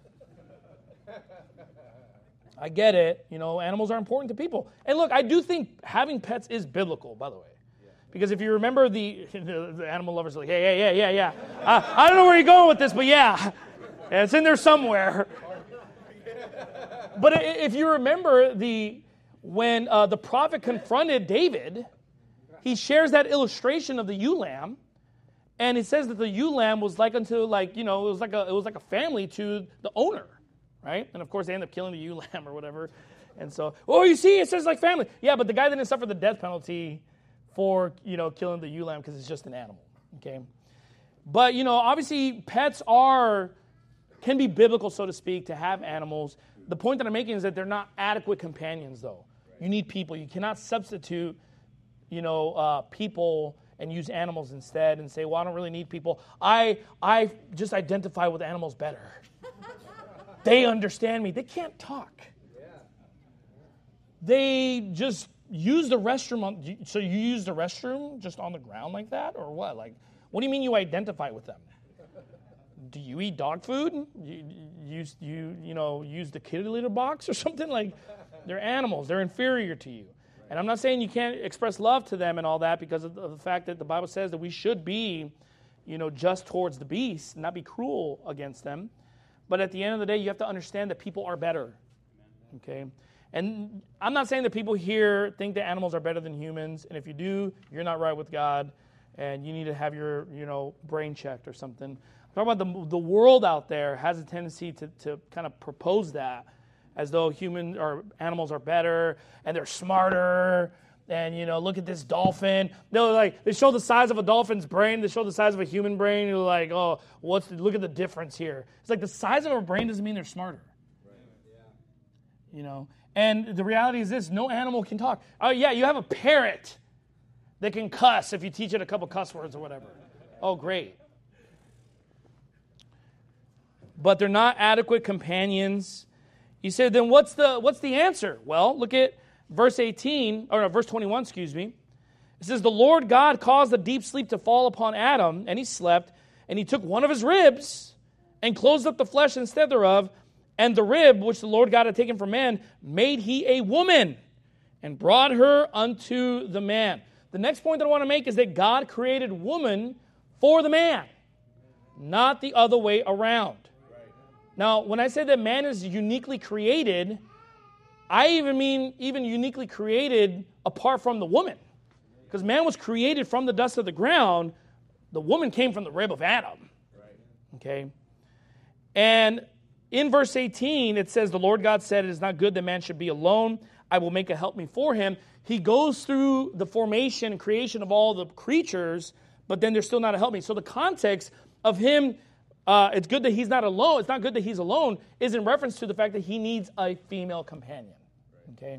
I get it. Animals are important to people. And look, I do think having pets is biblical, by the way. Because if you remember the animal lovers are like, yeah. I don't know where you're going with this, but yeah. It's in there somewhere. But if you remember when the prophet confronted David, he shares that illustration of the ewe lamb, and it says that the ewe lamb was it was like a family to the owner, right? And of course they end up killing the ewe lamb or whatever. And so, you see, it says like family. Yeah, but the guy didn't suffer the death penalty for killing the ewe lamb because it's just an animal. Okay, but obviously pets can be biblical, so to speak, to have animals. The point that I'm making is that they're not adequate companions, though. You need people. You cannot substitute people and use animals instead and say, well, I don't really need people. I just identify with animals better. They understand me. They can't talk. They just use the restroom. So you use the restroom just on the ground like that, or what? Like, what do you mean you identify with them? Do you eat dog food? You use the kitty litter box or something? Like, they're animals. They're inferior to you. And I'm not saying you can't express love to them and all that because of the fact that the Bible says that we should be, just towards the beasts and not be cruel against them. But at the end of the day, you have to understand that people are better. Okay? And I'm not saying that people here think that animals are better than humans. And if you do, you're not right with God. And you need to have your, brain checked or something. I'm talking about the world out there has a tendency to kind of propose that as though human or animals are better and they're smarter. And, look at this dolphin. They show the size of a dolphin's brain. They show the size of a human brain. You're like, oh, look at the difference here. It's like the size of a brain doesn't mean they're smarter. Right. Yeah. And the reality is this, no animal can talk. Oh, yeah, you have a parrot that can cuss if you teach it a couple cuss words or whatever. Oh, great. but they're not adequate companions. You say, then what's the answer? Well, look at verse 21, excuse me. It says, the Lord God caused a deep sleep to fall upon Adam, and he slept, and he took one of his ribs and closed up the flesh instead thereof, and the rib which the Lord God had taken from man made he a woman and brought her unto the man. The next point that I want to make is that God created woman for the man, not the other way around. Now, when I say that man is uniquely created, I even mean uniquely created apart from the woman. Because man was created from the dust of the ground. The woman came from the rib of Adam. Okay? And in verse 18, it says, the Lord God said, it is not good that man should be alone. I will make a helpmeet for him. He goes through the formation and creation of all the creatures, but then there's still not a helpmeet. So the context of him, it's good that he's not alone. It's not good that he's alone, is in reference to the fact that he needs a female companion. Okay?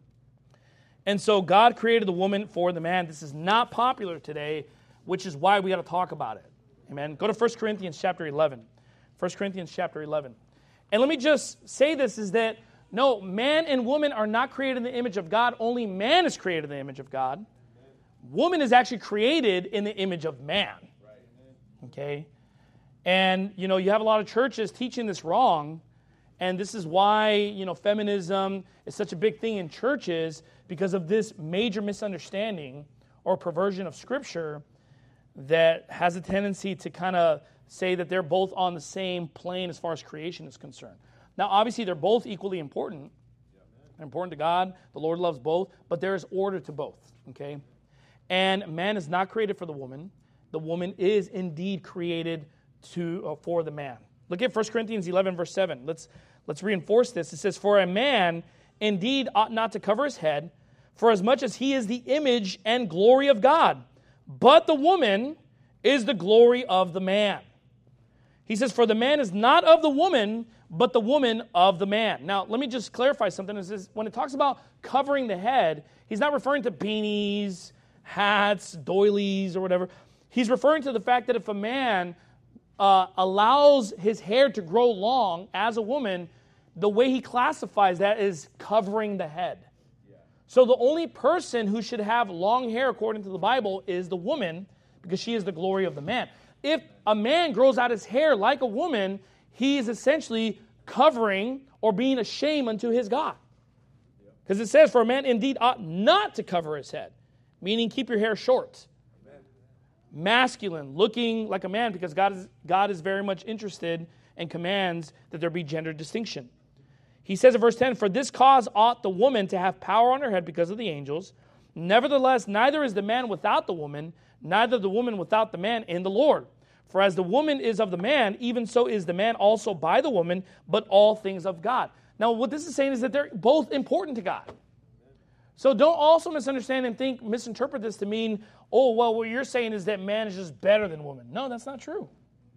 And so God created the woman for the man. This is not popular today, which is why we got to talk about it. Amen. Go to 1 Corinthians chapter 11. 1 Corinthians chapter 11. And let me just say this, is that, no, man and woman are not created in the image of God. Only man is created in the image of God. Woman is actually created in the image of man. Okay? And, you have a lot of churches teaching this wrong. And this is why, feminism is such a big thing in churches, because of this major misunderstanding or perversion of Scripture that has a tendency to kind of say that they're both on the same plane as far as creation is concerned. Now, obviously, they're both equally important. They're important to God. The Lord loves both, but there is order to both, okay? And man is not created for the woman. The woman is indeed created for the man. Look at 1 Corinthians 11, verse 7. Let's reinforce this. It says, for a man indeed ought not to cover his head, for as much as he is the image and glory of God. But the woman is the glory of the man. He says, for the man is not of the woman, but the woman of the man. Now, let me just clarify something. It says, when it talks about covering the head, he's not referring to beanies, hats, doilies, or whatever. He's referring to the fact that if a man allows his hair to grow long as a woman, the way he classifies that is covering the head. So the only person who should have long hair, according to the Bible, is the woman, because she is the glory of the man. If a man grows out his hair like a woman, he is essentially covering or being a shame unto his God. Because it says, for a man indeed ought not to cover his head, meaning keep your hair short. Amen. Masculine, looking like a man, because God is very much interested and commands that there be gender distinction. He says in verse 10, for this cause ought the woman to have power on her head because of the angels. Nevertheless, neither is the man without the woman, neither the woman without the man in the Lord. For as the woman is of the man, even so is the man also by the woman, but all things of God. Now, what this is saying is that they're both important to God. So don't also misunderstand and misinterpret this to mean, oh, well, what you're saying is that man is just better than woman. No, that's not true.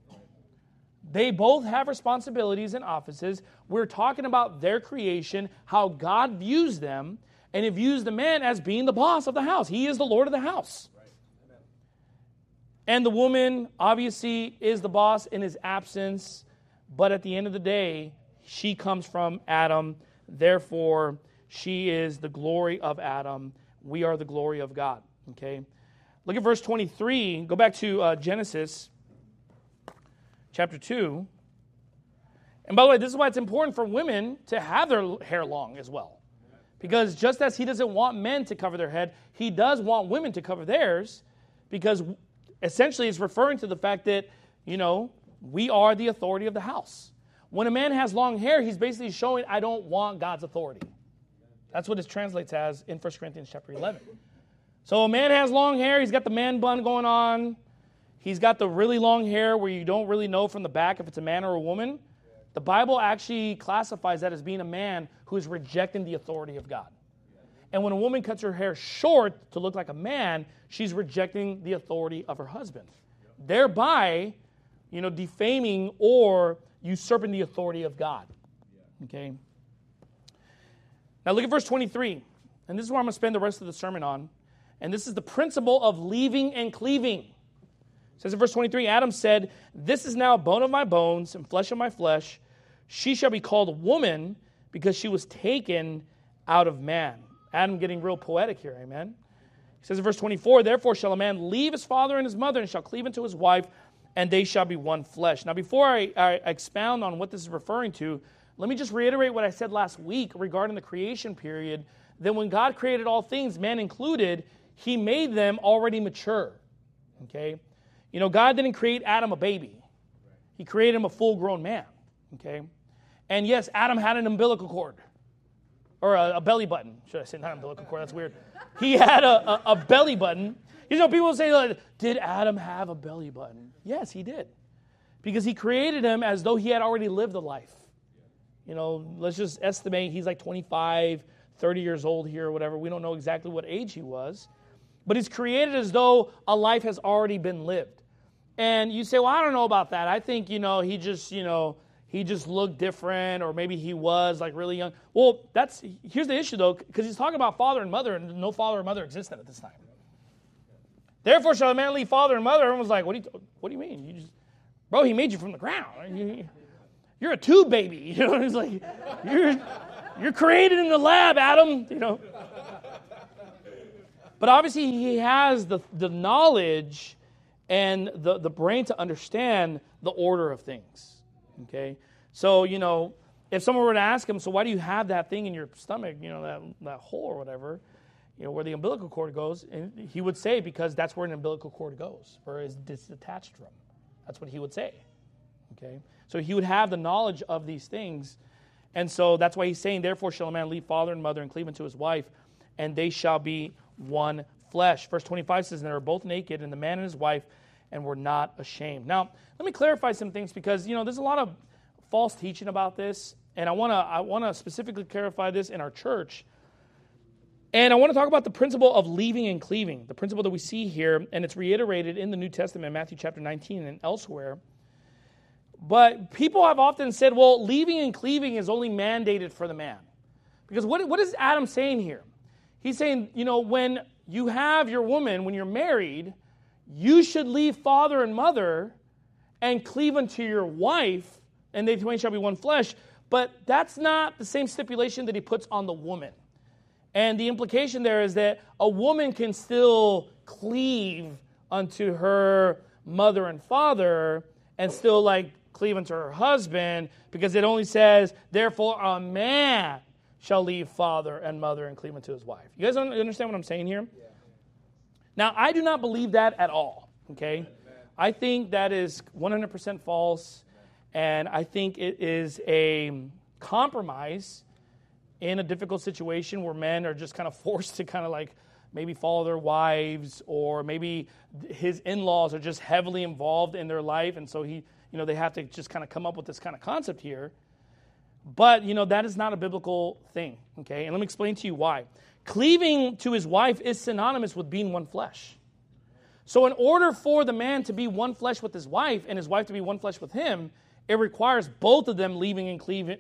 They both have responsibilities and offices. We're talking about their creation, how God views them, and He views the man as being the boss of the house. He is the Lord of the house. Right. And the woman, obviously, is the boss in his absence, but at the end of the day, she comes from Adam. Therefore, she is the glory of Adam. We are the glory of God. Okay? Look at verse 23. Go back to Genesis chapter 2. And by the way, this is why it's important for women to have their hair long as well. Because just as He doesn't want men to cover their head, He does want women to cover theirs, because essentially it's referring to the fact that, we are the authority of the house. When a man has long hair, he's basically showing, I don't want God's authority. That's what it translates as in 1 Corinthians chapter 11. So a man has long hair, he's got the man bun going on, he's got the really long hair where you don't really know from the back if it's a man or a woman. The Bible actually classifies that as being a man who is rejecting the authority of God. And when a woman cuts her hair short to look like a man, she's rejecting the authority of her husband, thereby, defaming or usurping the authority of God. Okay? Now look at verse 23. And this is where I'm going to spend the rest of the sermon on. And this is the principle of leaving and cleaving. It says in verse 23, Adam said, "This is now bone of my bones and flesh of my flesh. She shall be called woman because she was taken out of man." Adam getting real poetic here, amen? He says in verse 24, "Therefore shall a man leave his father and his mother and shall cleave unto his wife, and they shall be one flesh." Now, before I expound on what this is referring to, let me just reiterate what I said last week regarding the creation period, that when God created all things, man included, he made them already mature, okay? You know, God didn't create Adam a baby. He created him a full-grown man, okay? And yes, Adam had an umbilical cord, or a belly button. Should I say not umbilical cord? That's weird. He had a belly button. You know, people say, like, did Adam have a belly button? Yes, he did. Because he created him as though he had already lived a life. You know, let's just estimate he's like 25, 30 years old here or whatever. We don't know exactly what age he was. But he's created as though a life has already been lived. And you say, well, I don't know about that. I think, he just looked different, or maybe he was like really young. Well, here's the issue though, because he's talking about father and mother, and no father or mother existed at this time. "Therefore shall a man leave father and mother." Everyone was like, what do you mean? Bro, he made you from the ground. You're a tube baby. It's like, you're created in the lab, Adam. But obviously he has the knowledge and the brain to understand the order of things. Okay? So, if someone were to ask him, so why do you have that thing in your stomach, that hole or whatever, where the umbilical cord goes, and he would say, because that's where an umbilical cord goes, or is detached from. That's what he would say. Okay? So he would have the knowledge of these things, and so that's why he's saying, "Therefore shall a man leave father and mother and cleave unto his wife, and they shall be one flesh." Verse 25 says, "And they were both naked, and the man and his wife, and were not ashamed." Now, let me clarify some things, because, there's a lot of false teaching about this, and I want to specifically clarify this in our church. And I want to talk about the principle of leaving and cleaving, the principle that we see here, and it's reiterated in the New Testament, Matthew chapter 19 and elsewhere. But people have often said, well, leaving and cleaving is only mandated for the man. Because what is Adam saying here? He's saying, when you have your woman, when you're married, you should leave father and mother and cleave unto your wife, and they twain shall be one flesh. But that's not the same stipulation that he puts on the woman. And the implication there is that a woman can still cleave unto her mother and father and still cleave unto her husband, because it only says, "Therefore a man shall leave father and mother and cleave unto his wife." You guys understand what I'm saying here? Yeah. Now, I do not believe that at all, okay? I think that is 100% false, and I think it is a compromise in a difficult situation where men are just kind of forced to kind of maybe follow their wives, or maybe his in-laws are just heavily involved in their life, and so they have to just kind of come up with this kind of concept here. But, that is not a biblical thing, okay? And let me explain to you why. Cleaving to his wife is synonymous with being one flesh. So in order for the man to be one flesh with his wife and his wife to be one flesh with him, it requires both of them leaving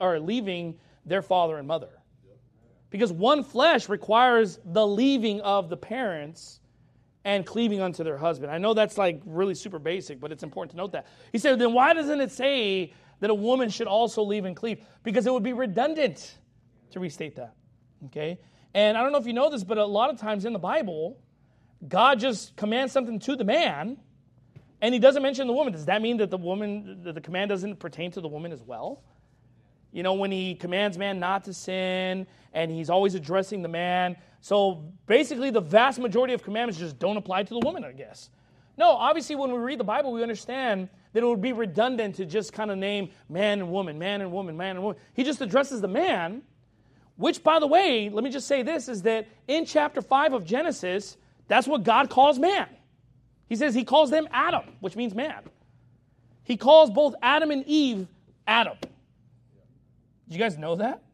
their father and mother. Because one flesh requires the leaving of the parents and cleaving unto their husband. I know that's really super basic, but it's important to note that. He said, then why doesn't it say that a woman should also leave and cleave? Because it would be redundant to restate that. Okay? And I don't know if you know this, but a lot of times in the Bible, God just commands something to the man, and he doesn't mention the woman. Does that mean that the command doesn't pertain to the woman as well? When he commands man not to sin, and he's always addressing the man. So basically, the vast majority of commandments just don't apply to the woman, I guess. No, obviously, when we read the Bible, we understand that it would be redundant to just kind of name man and woman, man and woman, man and woman. He just addresses the man, which, by the way, let me just say this, is that in chapter 5 of Genesis, that's what God calls man. He says he calls them Adam, which means man. He calls both Adam and Eve Adam. Did you guys know that?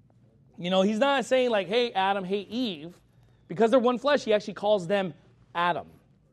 He's not saying hey, Adam, hey, Eve. Because they're one flesh, he actually calls them Adam.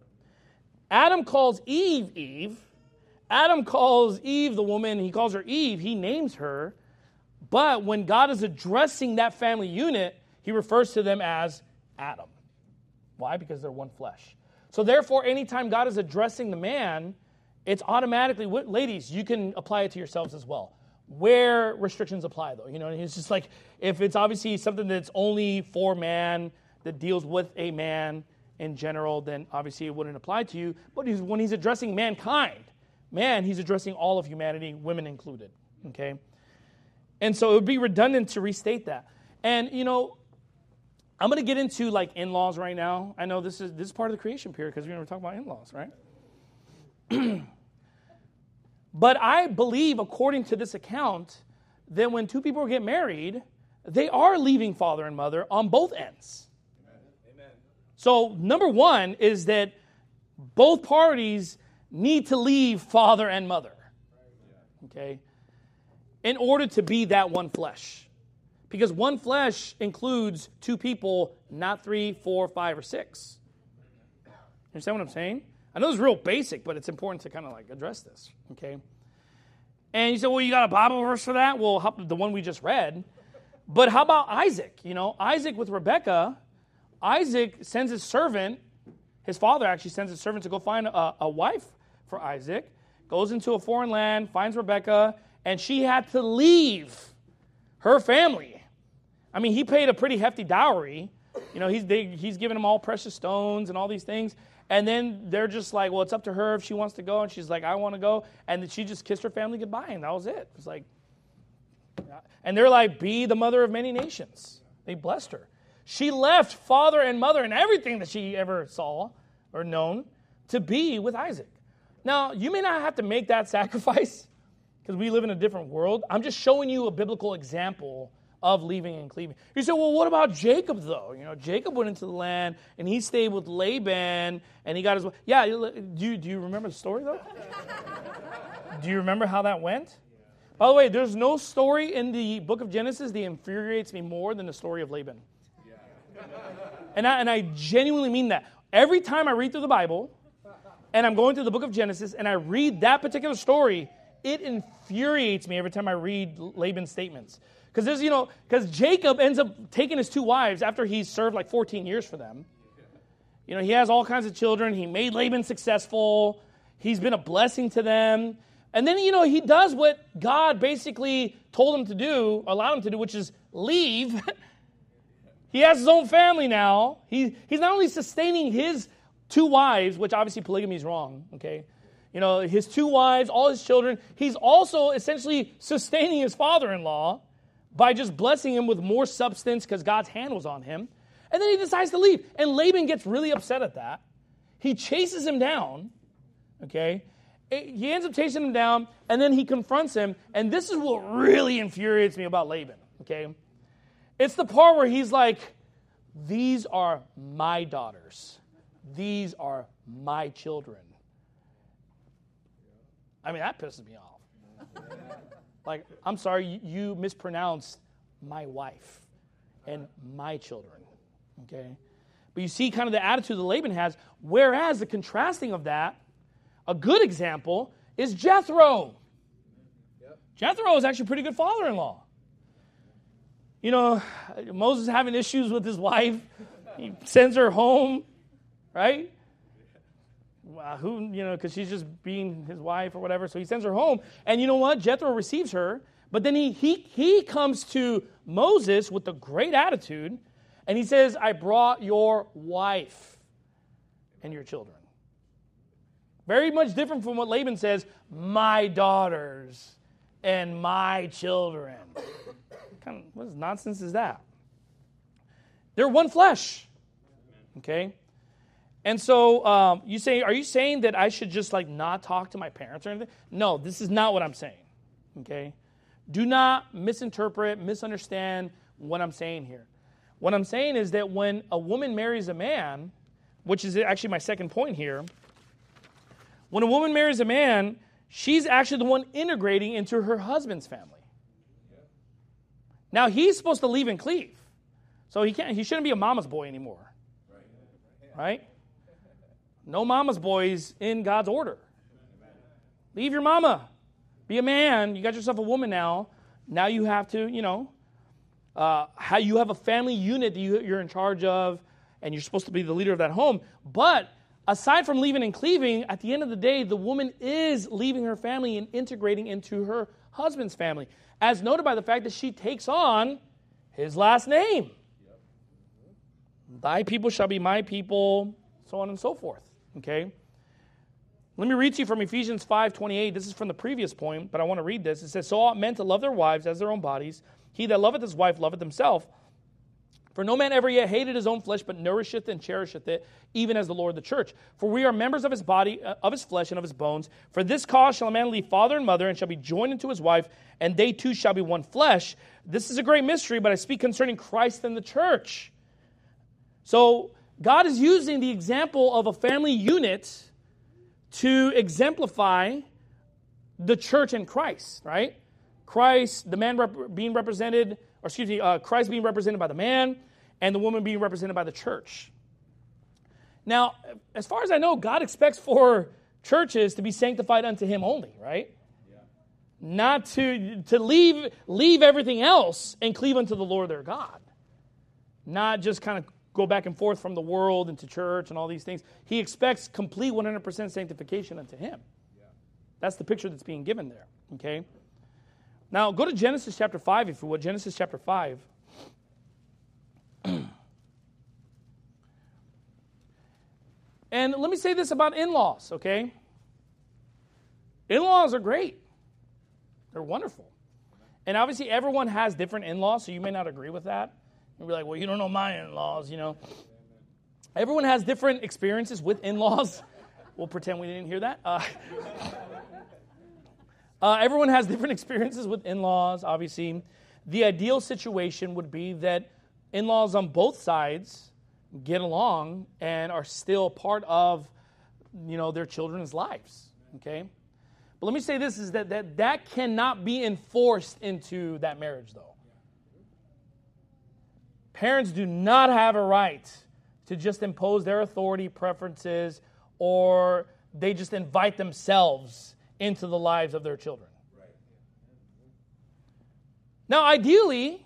Adam calls Eve, Eve. Adam calls Eve the woman. He calls her Eve. He names her. But when God is addressing that family unit, he refers to them as Adam. Why? Because they're one flesh. So therefore, anytime God is addressing the man, it's automatically, ladies, you can apply it to yourselves as well. Where restrictions apply, though. It's just like, if it's obviously something that's only for man, that deals with a man in general, then obviously it wouldn't apply to you. But when he's addressing mankind, he's addressing all of humanity, women included. Okay? And so it would be redundant to restate that. And, I'm going to get into like in-laws right now. I know this is part of the creation period because we're going to talk about in-laws, right? But I believe, according to this account, that when two people get married, they are leaving father and mother on both ends. Amen. So number one is that both parties need to leave father and mother, okay, in order to be that one flesh. Because one flesh includes two people, not 3, 4, 5, or 6. You understand what I'm saying? I know it's real basic, but it's important to kind of like address this, okay? And you say, well, you got a Bible verse for that? Well, the one we just read. But how about Isaac? Isaac with Rebekah, Isaac sends his servant, his father actually sends his servant to go find a wife for Isaac, goes into a foreign land, finds Rebekah, and she had to leave her family. I mean, he paid a pretty hefty dowry. He's giving them all precious stones and all these things. And then they're just like, well, it's up to her if she wants to go. And she's like, I want to go. And then she just kissed her family goodbye, and that was it. It's like, and they're like, be the mother of many nations. They blessed her. She left father and mother and everything that she ever saw or known to be with Isaac. Now, you may not have to make that sacrifice because we live in a different world. I'm just showing you a biblical example of leaving and cleaving. You say, well, what about Jacob, though? Jacob went into the land, and he stayed with Laban, and he got his... Yeah, do you remember the story, though? Do you remember how that went? By the way, there's no story in the book of Genesis that infuriates me more than the story of Laban. And I genuinely mean that. Every time I read through the Bible, and I'm going through the book of Genesis, and I read that particular story, it infuriates me every time I read Laban's statements. Because Jacob ends up taking his 2 wives after he's served like 14 years for them. He has all kinds of children. He made Laban successful. He's been a blessing to them. And then, he does what God basically told him to do, allowed him to do, which is leave. He has his own family now. He's not only sustaining his 2 wives, which obviously polygamy is wrong, okay? His 2 wives, all his children. He's also essentially sustaining his father-in-law by just blessing him with more substance because God's hand was on him. And then he decides to leave. And Laban gets really upset at that. He chases him down, okay? He ends up chasing him down, and then he confronts him. And this is what really infuriates me about Laban, okay? It's the part where he's like, these are my daughters. These are my children. I mean, that pisses me off. Like, I'm sorry, you mispronounced my wife and my children, okay? But you see kind of the attitude that Laban has, whereas the contrasting of that, a good example is Jethro. Yep. Jethro is actually a pretty good father-in-law. Moses is having issues with his wife. He sends her home, right? Because she's just being his wife or whatever. So he sends her home. And you know what? Jethro receives her. But then he comes to Moses with a great attitude. And he says, I brought your wife and your children. Very much different from what Laban says, my daughters and my children. What nonsense is that? They're one flesh. Okay? And so are you saying that I should just like not talk to my parents or anything? No, this is not what I'm saying. Okay? Do not misunderstand what I'm saying here. What I'm saying is that when a woman marries a man, which is actually my second point here, when a woman marries a man, she's actually the one integrating into her husband's family. Now he's supposed to leave and cleave. So he shouldn't be a mama's boy anymore. Right? No mama's boys in God's order. Leave your mama. Be a man. You got yourself a woman now. Now you have to, how you have a family unit that you're in charge of, and you're supposed to be the leader of that home. But aside from leaving and cleaving, at the end of the day, the woman is leaving her family and integrating into her husband's family, as noted by the fact that she takes on his last name. Thy people shall be my people, so on and so forth. Okay? Let me read to you from Ephesians 5:28. This is from the previous point, but I want to read this. It says, so ought men to love their wives as their own bodies. He that loveth his wife loveth himself. For no man ever yet hated his own flesh, but nourisheth and cherisheth it, even as the Lord the church. For we are members of his body, of his flesh, and of his bones. For this cause shall a man leave father and mother, and shall be joined unto his wife, and they two shall be one flesh. This is a great mystery, but I speak concerning Christ and the church. So God is using the example of a family unit to exemplify the church and Christ, right? Christ, the man being represented, or excuse me, Christ being represented by the man, and the woman being represented by the church. Now, as far as I know, God expects for churches to be sanctified unto him only, right? Yeah. Not to leave everything else and cleave unto the Lord their God. Not just kind of go back and forth from the world into church and all these things. He expects complete 100% sanctification unto him. Yeah. That's the picture that's being given there, okay? Now, go to Genesis chapter 5, if you would. Genesis chapter 5. And let me say this about in-laws, okay? In-laws are great. They're wonderful. And obviously, everyone has different in-laws, so you may not agree with that. You'll be like, well, you don't know my in-laws, you know. Everyone has different experiences with in-laws. We'll pretend we didn't hear that. Everyone has different experiences with in-laws, obviously. The ideal situation would be that in-laws on both sides get along and are still part of, you know, their children's lives, okay? But let me say this, is that cannot be enforced into that marriage, though. Parents do not have a right to just impose their authority, preferences, or they just invite themselves into the lives of their children. Right. Now, ideally,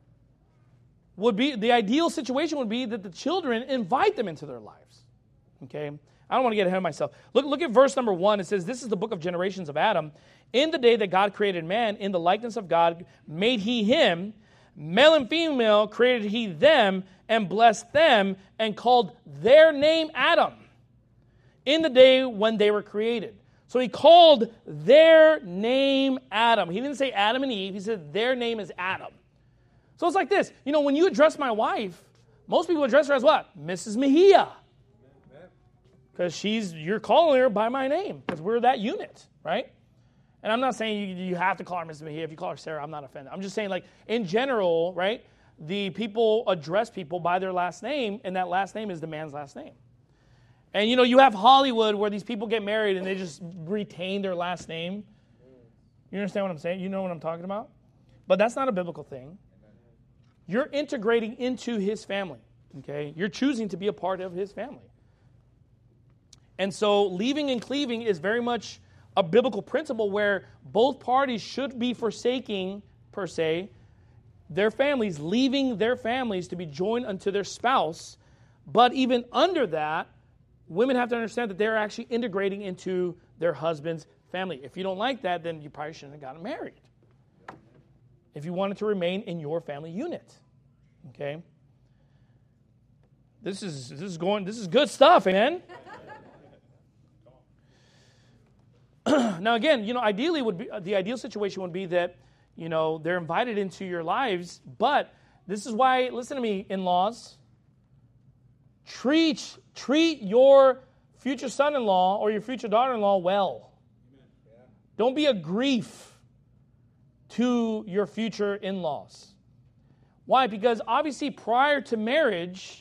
the ideal situation would be that the children invite them into their lives. Okay? I don't want to get ahead of myself. Look at verse number 1. It says, this is the book of generations of Adam. In the day that God created man, in the likeness of God made he him, male and female created he them, and blessed them, and called their name Adam, in the day when they were created. So he called their name Adam. He didn't say Adam and Eve. He said their name is Adam. So it's like this. You know, when you address my wife, most people address her as what? Mrs. Mejia. Because you're calling her by my name, because we're that unit, right? And I'm not saying you have to call her Mrs. Mejia. If you call her Sarah, I'm not offended. I'm just saying, like, in general, right, the people address people by their last name, and that last name is the man's last name. And, you know, you have Hollywood where these people get married and they just retain their last name. You understand what I'm saying? You know what I'm talking about? But that's not a biblical thing. You're integrating into his family, okay? You're choosing to be a part of his family. And so leaving and cleaving is very much a biblical principle where both parties should be forsaking, per se, their families, leaving their families to be joined unto their spouse. But even under that, women have to understand that they're actually integrating into their husband's family. If you don't like that, then you probably shouldn't have gotten married. If you wanted to remain in your family unit. Okay? This is good stuff, amen? Now again, you know, ideally the ideal situation would be that, you know, they're invited into your lives, but this is why, listen to me, in-laws, treat your future son-in-law or your future daughter-in-law well. Don't be a grief to your future in-laws. Why? Because obviously prior to marriage,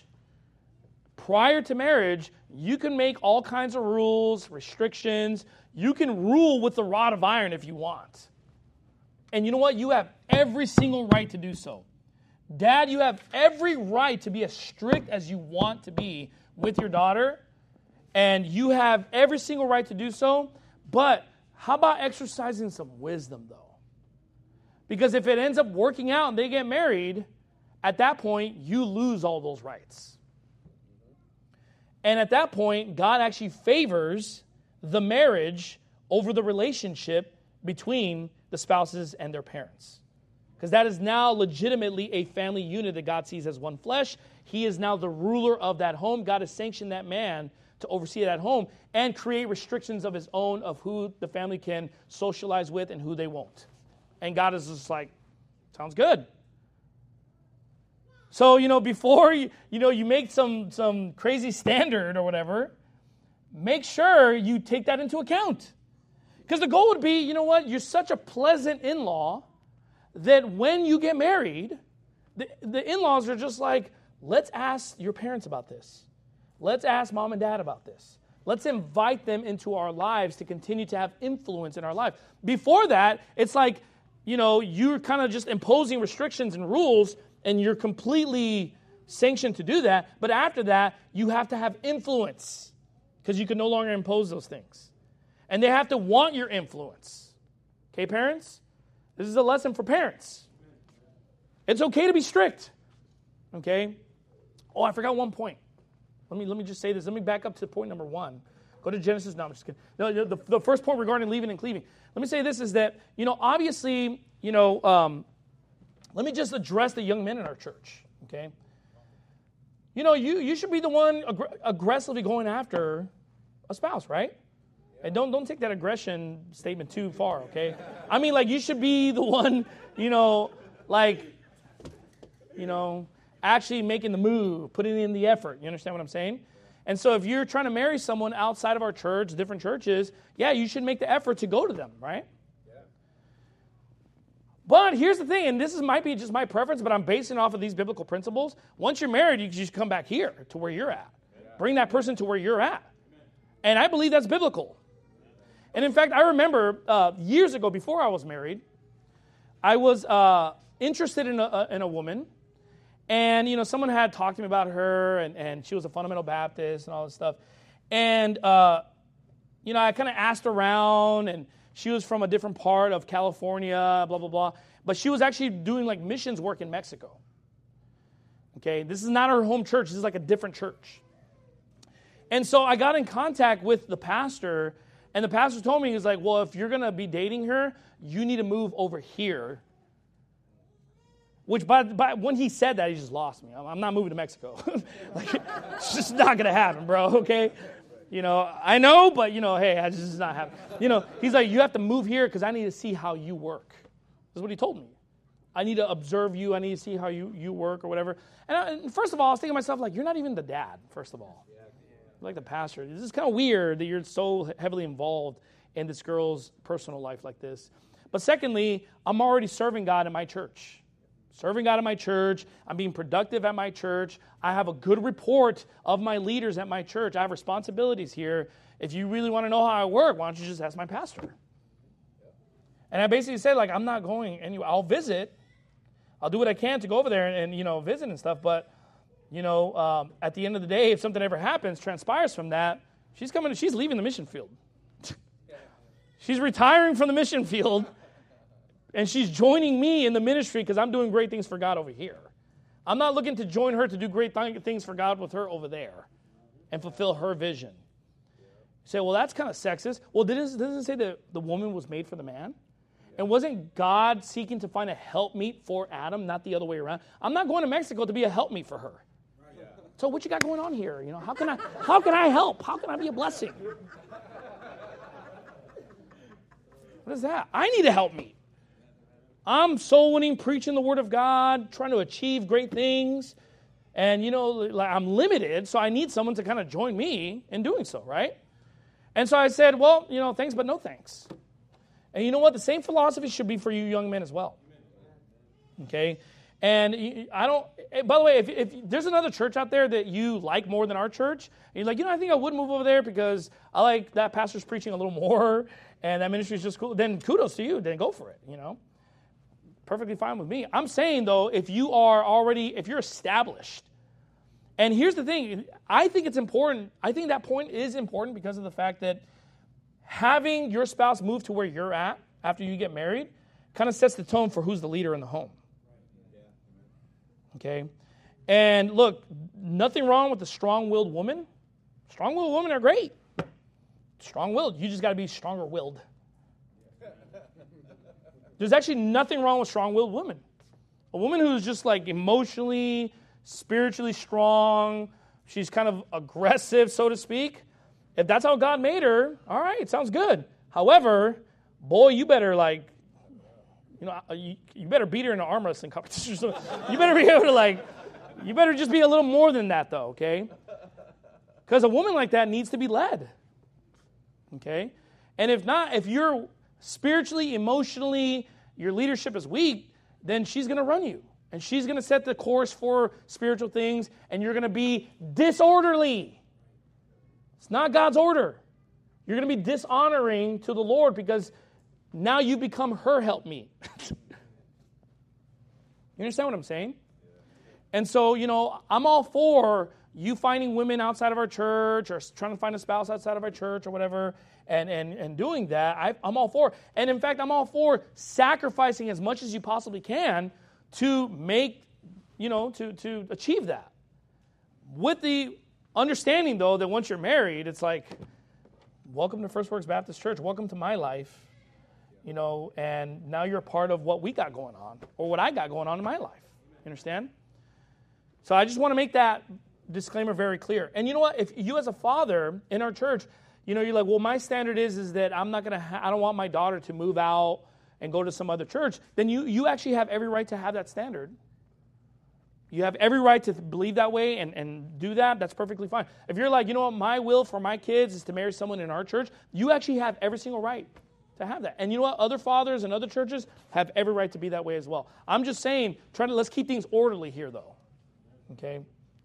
you can make all kinds of rules, restrictions. You can rule with the rod of iron if you want. And you know what? You have every single right to do so. Dad, you have every right to be as strict as you want to be with your daughter. And you have every single right to do so. But how about exercising some wisdom, though? Because if it ends up working out and they get married, at that point, you lose all those rights. And at that point, God actually favors the marriage over the relationship between the spouses and their parents. Because that is now legitimately a family unit that God sees as one flesh. He is now the ruler of that home. God has sanctioned that man to oversee that home and create restrictions of his own of who the family can socialize with and who they won't. And God is just like, sounds good. So, before you make some crazy standard or whatever, make sure you take that into account. Because the goal would be, you're such a pleasant in-law that when you get married, the in-laws are just like, let's ask your parents about this. Let's ask mom and dad about this. Let's invite them into our lives to continue to have influence in our life. Before that, it's like, you're kind of just imposing restrictions and rules, and you're completely sanctioned to do that. But after that, you have to have influence because you can no longer impose those things. And they have to want your influence. Okay, parents? This is a lesson for parents. It's okay to be strict. Okay? Oh, I forgot one point. Let me just say this. Let me back up to point number 1. Go to Genesis. No, I'm just kidding. No, the first point regarding leaving and cleaving. Let me say this is that, obviously, let me just address the young men in our church. Okay? You should be the one aggressively going after a spouse, right? And don't take that aggression statement too far, okay? I mean, you should be the one, actually making the move, putting in the effort. You understand what I'm saying? And so if you're trying to marry someone outside of our church, different churches, yeah, you should make the effort to go to them, right? Yeah. But here's the thing, and might be just my preference, but I'm basing off of these biblical principles. Once you're married, you just come back here to where you're at. Yeah. Bring that person to where you're at. And I believe that's biblical. And in fact, I remember years ago, before I was married, I was interested in a woman. And, someone had talked to me about her, and she was a fundamental Baptist and all this stuff. And, I kind of asked around, and she was from a different part of California, blah, blah, blah. But she was actually doing, missions work in Mexico. Okay, this is not her home church. This is a different church. And so I got in contact with the pastor, and the pastor told me, he was like, well, if you're going to be dating her, you need to move over here. Which, by when he said that, he just lost me. I'm not moving to Mexico. It's just not going to happen, bro, okay? I know, but, hey, it's just not happening. He's like, you have to move here because I need to see how you work. That's what he told me. I need to observe you. I need to see how you work or whatever. And first of all, I was thinking to myself, you're not even the dad, first of all. You're the pastor. This is kind of weird that you're so heavily involved in this girl's personal life like this. But secondly, I'm already serving God in my church. Serving God in my church. I'm being productive at my church. I have a good report of my leaders at my church. I have responsibilities here. If you really want to know how I work, why don't you just ask my pastor? And I basically said, I'm not going anywhere. I'll visit. I'll do what I can to go over there and visit and stuff. But, at the end of the day, if something ever happens, transpires from that, she's leaving the mission field. She's retiring from the mission field. And she's joining me in the ministry because I'm doing great things for God over here. I'm not looking to join her to do great things for God with her over there and fulfill her vision. You say, well, that's kind of sexist. Well, doesn't it say that the woman was made for the man? And wasn't God seeking to find a helpmeet for Adam, not the other way around? I'm not going to Mexico to be a helpmeet for her. So what you got going on here? How can I help? How can I be a blessing? What is that? I need a helpmeet. I'm soul winning, preaching the word of God, trying to achieve great things. And, I'm limited, so I need someone to kind of join me in doing so, right? And so I said, well, thanks, but no thanks. And you know what? The same philosophy should be for you young men as well. Okay? And by the way, if there's another church out there that you like more than our church, and you're like, I think I would move over there because I like that pastor's preaching a little more, and that ministry is just cool, then kudos to you, then go for it, Perfectly fine with me. I'm saying, though, if you're established, and here's the thing, I think it's important. I think that point is important because of the fact that having your spouse move to where you're at after you get married kind of sets the tone for who's the leader in the home. Okay? And look, nothing wrong with a strong-willed woman, Strong-willed women are great. Strong-willed. You just got to be stronger-willed. There's actually nothing wrong with strong-willed women. A woman who's just like emotionally, spiritually strong, she's kind of aggressive, so to speak. If that's how God made her, all right, it sounds good. However, boy, you better you better beat her in an arm wrestling competition. You better be able to you better just be a little more than that though, okay? Because a woman like that needs to be led, okay? And if not, if you're spiritually, emotionally, your leadership is weak, then she's going to run you. And she's going to set the course for spiritual things, and you're going to be disorderly. It's not God's order. You're going to be dishonoring to the Lord because now you become her helpmeet. You understand what I'm saying? And so, I'm all for you finding women outside of our church or trying to find a spouse outside of our church or whatever and doing that. I'm all for it. And in fact, I'm all for sacrificing as much as you possibly can to make, to achieve that. With the understanding, though, that once you're married, it's like, welcome to First Works Baptist Church. Welcome to my life. And now you're a part of what we got going on or what I got going on in my life. You understand? So I just want to make that disclaimer very clear. And you know what? If you as a father in our church, you're like, well, my standard is that I'm not going to, I don't want my daughter to move out and go to some other church, then you actually have every right to have that standard. You have every right to believe that way and do that. That's perfectly fine. If you're like, my will for my kids is to marry someone in our church, you actually have every single right to have that. And you know what? Other fathers and other churches have every right to be that way as well. I'm just saying, let's keep things orderly here, though. Okay?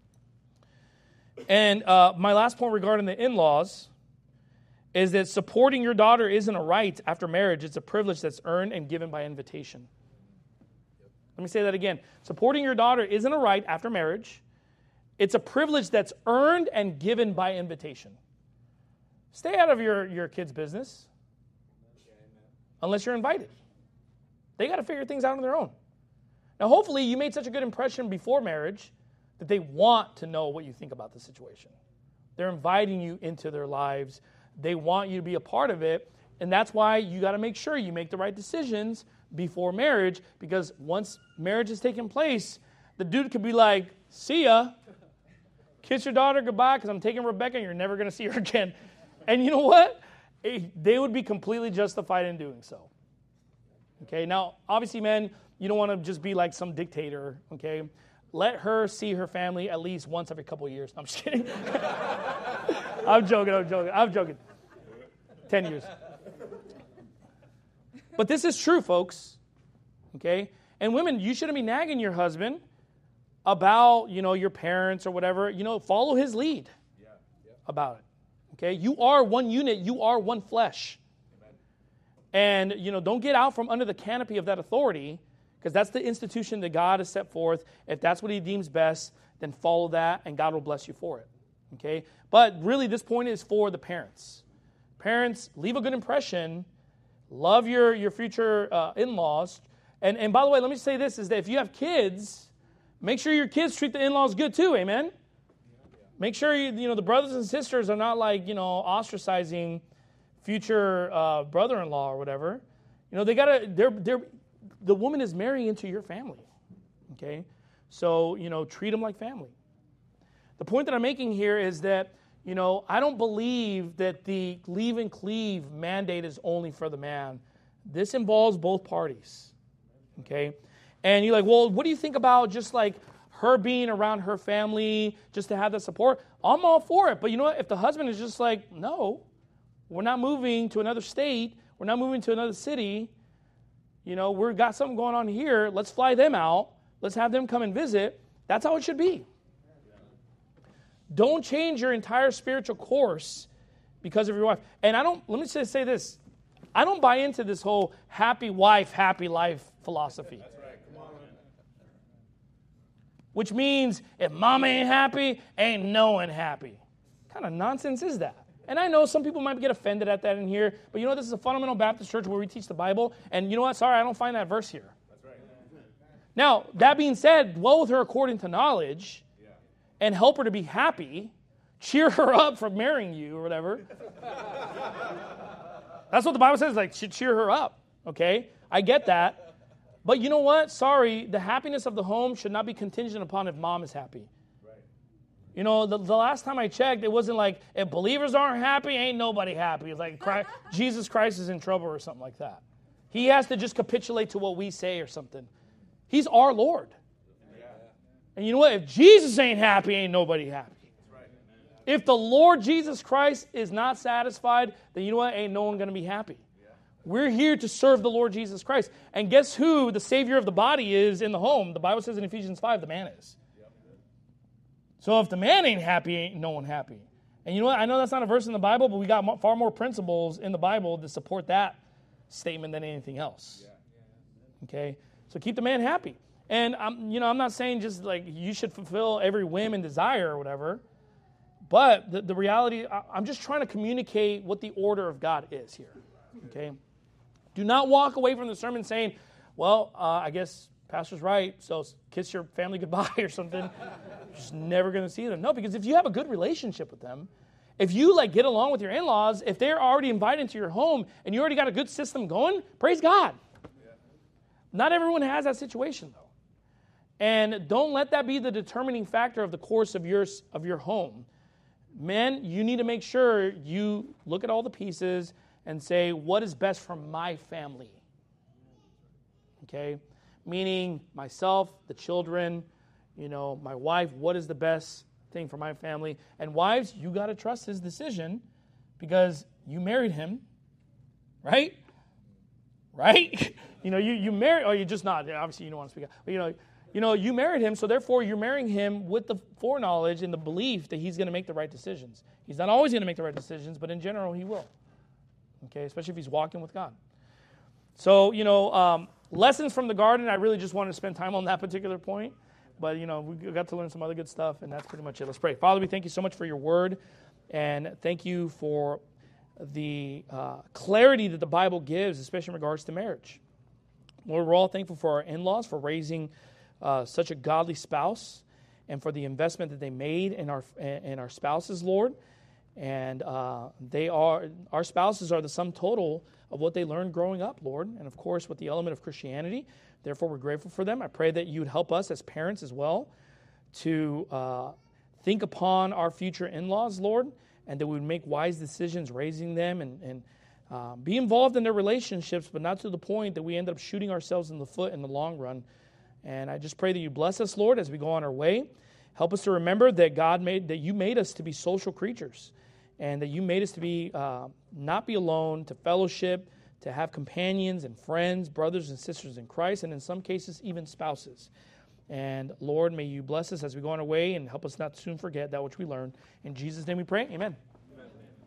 And my last point regarding the in-laws is that supporting your daughter isn't a right after marriage. It's a privilege that's earned and given by invitation. Let me say that again. Supporting your daughter isn't a right after marriage. It's a privilege that's earned and given by invitation. Stay out of your kids' business unless you're invited. They got to figure things out on their own. Now, hopefully, you made such a good impression before marriage that they want to know what you think about the situation. They're inviting you into their lives. They want you to be a part of it. And that's why you got to make sure you make the right decisions before marriage, because once marriage has taken place, the dude could be like, see ya. Kiss your daughter goodbye because I'm taking Rebecca and you're never going to see her again. And you know what? They would be completely justified in doing so. Okay, now, obviously, men, you don't want to just be like some dictator, okay? Let her see her family at least once every couple of years. I'm just kidding. I'm joking. 10 years. But this is true, folks. Okay? And women, you shouldn't be nagging your husband about, your parents or whatever. Follow his lead about it. Okay? You are one unit. You are one flesh. Amen. And, don't get out from under the canopy of that authority, because that's the institution that God has set forth. If that's what he deems best, then follow that, and God will bless you for it. Okay? But really, this point is for the parents. Parents, leave a good impression. Love your future in-laws. And by the way, let me say this, is that if you have kids, make sure your kids treat the in-laws good too, amen? Make sure, the brothers and sisters are not like, ostracizing future brother-in-law or whatever. The woman is marrying into your family, okay? So, treat them like family. The point that I'm making here is that, I don't believe that the leave and cleave mandate is only for the man. This involves both parties, okay? And you're like, well, what do you think about just like her being around her family just to have that support? I'm all for it. But you know what? If the husband is just like, no, we're not moving to another state, we're not moving to another city, we've got something going on here, let's fly them out, let's have them come and visit, that's how it should be. Don't change your entire spiritual course because of your wife. And let me just say this, I don't buy into this whole happy wife, happy life philosophy. That's right. Come on. Which means if mama ain't happy, ain't no one happy. What kind of nonsense is that? And I know some people might get offended at that in here, but this is a fundamental Baptist church where we teach the Bible, and you know what? Sorry, I don't find that verse here. That's right. Now, that being said, dwell with her according to knowledge, and help her to be happy. cheer her up for marrying you or whatever. That's what the Bible says, like, cheer her up, okay? I get that. But you know what? Sorry, the happiness of the home should not be contingent upon if mom is happy. Right. You know, the last time I checked, it wasn't like, if believers aren't happy, ain't nobody happy. It's like Jesus Christ is in trouble or something like that. He has to just capitulate to what we say or something. He's our Lord. Yeah. And you know what? If Jesus ain't happy, ain't nobody happy. If the Lord Jesus Christ is not satisfied, then you know what? Ain't no one going to be happy. We're here to serve the Lord Jesus Christ. And guess who the Savior of the body is in the home? The Bible says in Ephesians 5, the man is. So if the man ain't happy, ain't no one happy. And you know what? I know that's not a verse in the Bible, but we got far more principles in the Bible to support that statement than anything else. Okay? So keep the man happy. And I'm not saying just like you should fulfill every whim and desire or whatever. But the reality, I'm just trying to communicate what the order of God is here, okay? Do not walk away from the sermon saying, well, I guess pastor's right, so kiss your family goodbye or something. You're just never going to see them. No, because if you have a good relationship with them, if you like get along with your in-laws, if they're already invited into your home and you already got a good system going, praise God. Yeah. Not everyone has that situation, though. And don't let that be the determining factor of the course of your home. Men, you need to make sure you look at all the pieces and say, what is best for my family? Okay? Meaning myself, the children, my wife, what is the best thing for my family? And wives, you got to trust his decision because you married him, right? Right? You married, or you just not. Obviously, you don't want to speak out. But, you married him, so therefore you're marrying him with the foreknowledge and the belief that he's going to make the right decisions. He's not always going to make the right decisions, but in general, he will. Okay, especially if he's walking with God. So, lessons from the garden, I really just wanted to spend time on that particular point. But, we got to learn some other good stuff, and that's pretty much it. Let's pray. Father, we thank you so much for your word, and thank you for the clarity that the Bible gives, especially in regards to marriage. Lord, we're all thankful for our in-laws, for raising such a godly spouse, and for the investment that they made in our spouses, Lord. And our spouses are the sum total of what they learned growing up, Lord, and of course with the element of Christianity. Therefore, we're grateful for them. I pray that you would help us as parents as well to think upon our future in-laws, Lord, and that we would make wise decisions raising them and be involved in their relationships, but not to the point that we end up shooting ourselves in the foot in the long run. And I just pray that you bless us, Lord, as we go on our way. Help us to remember that you made us to be social creatures, and that you made us to be not be alone, to fellowship, to have companions and friends, brothers and sisters in Christ, and in some cases even spouses. And Lord, may you bless us as we go on our way and help us not to soon forget that which we learned. In Jesus' name we pray, amen.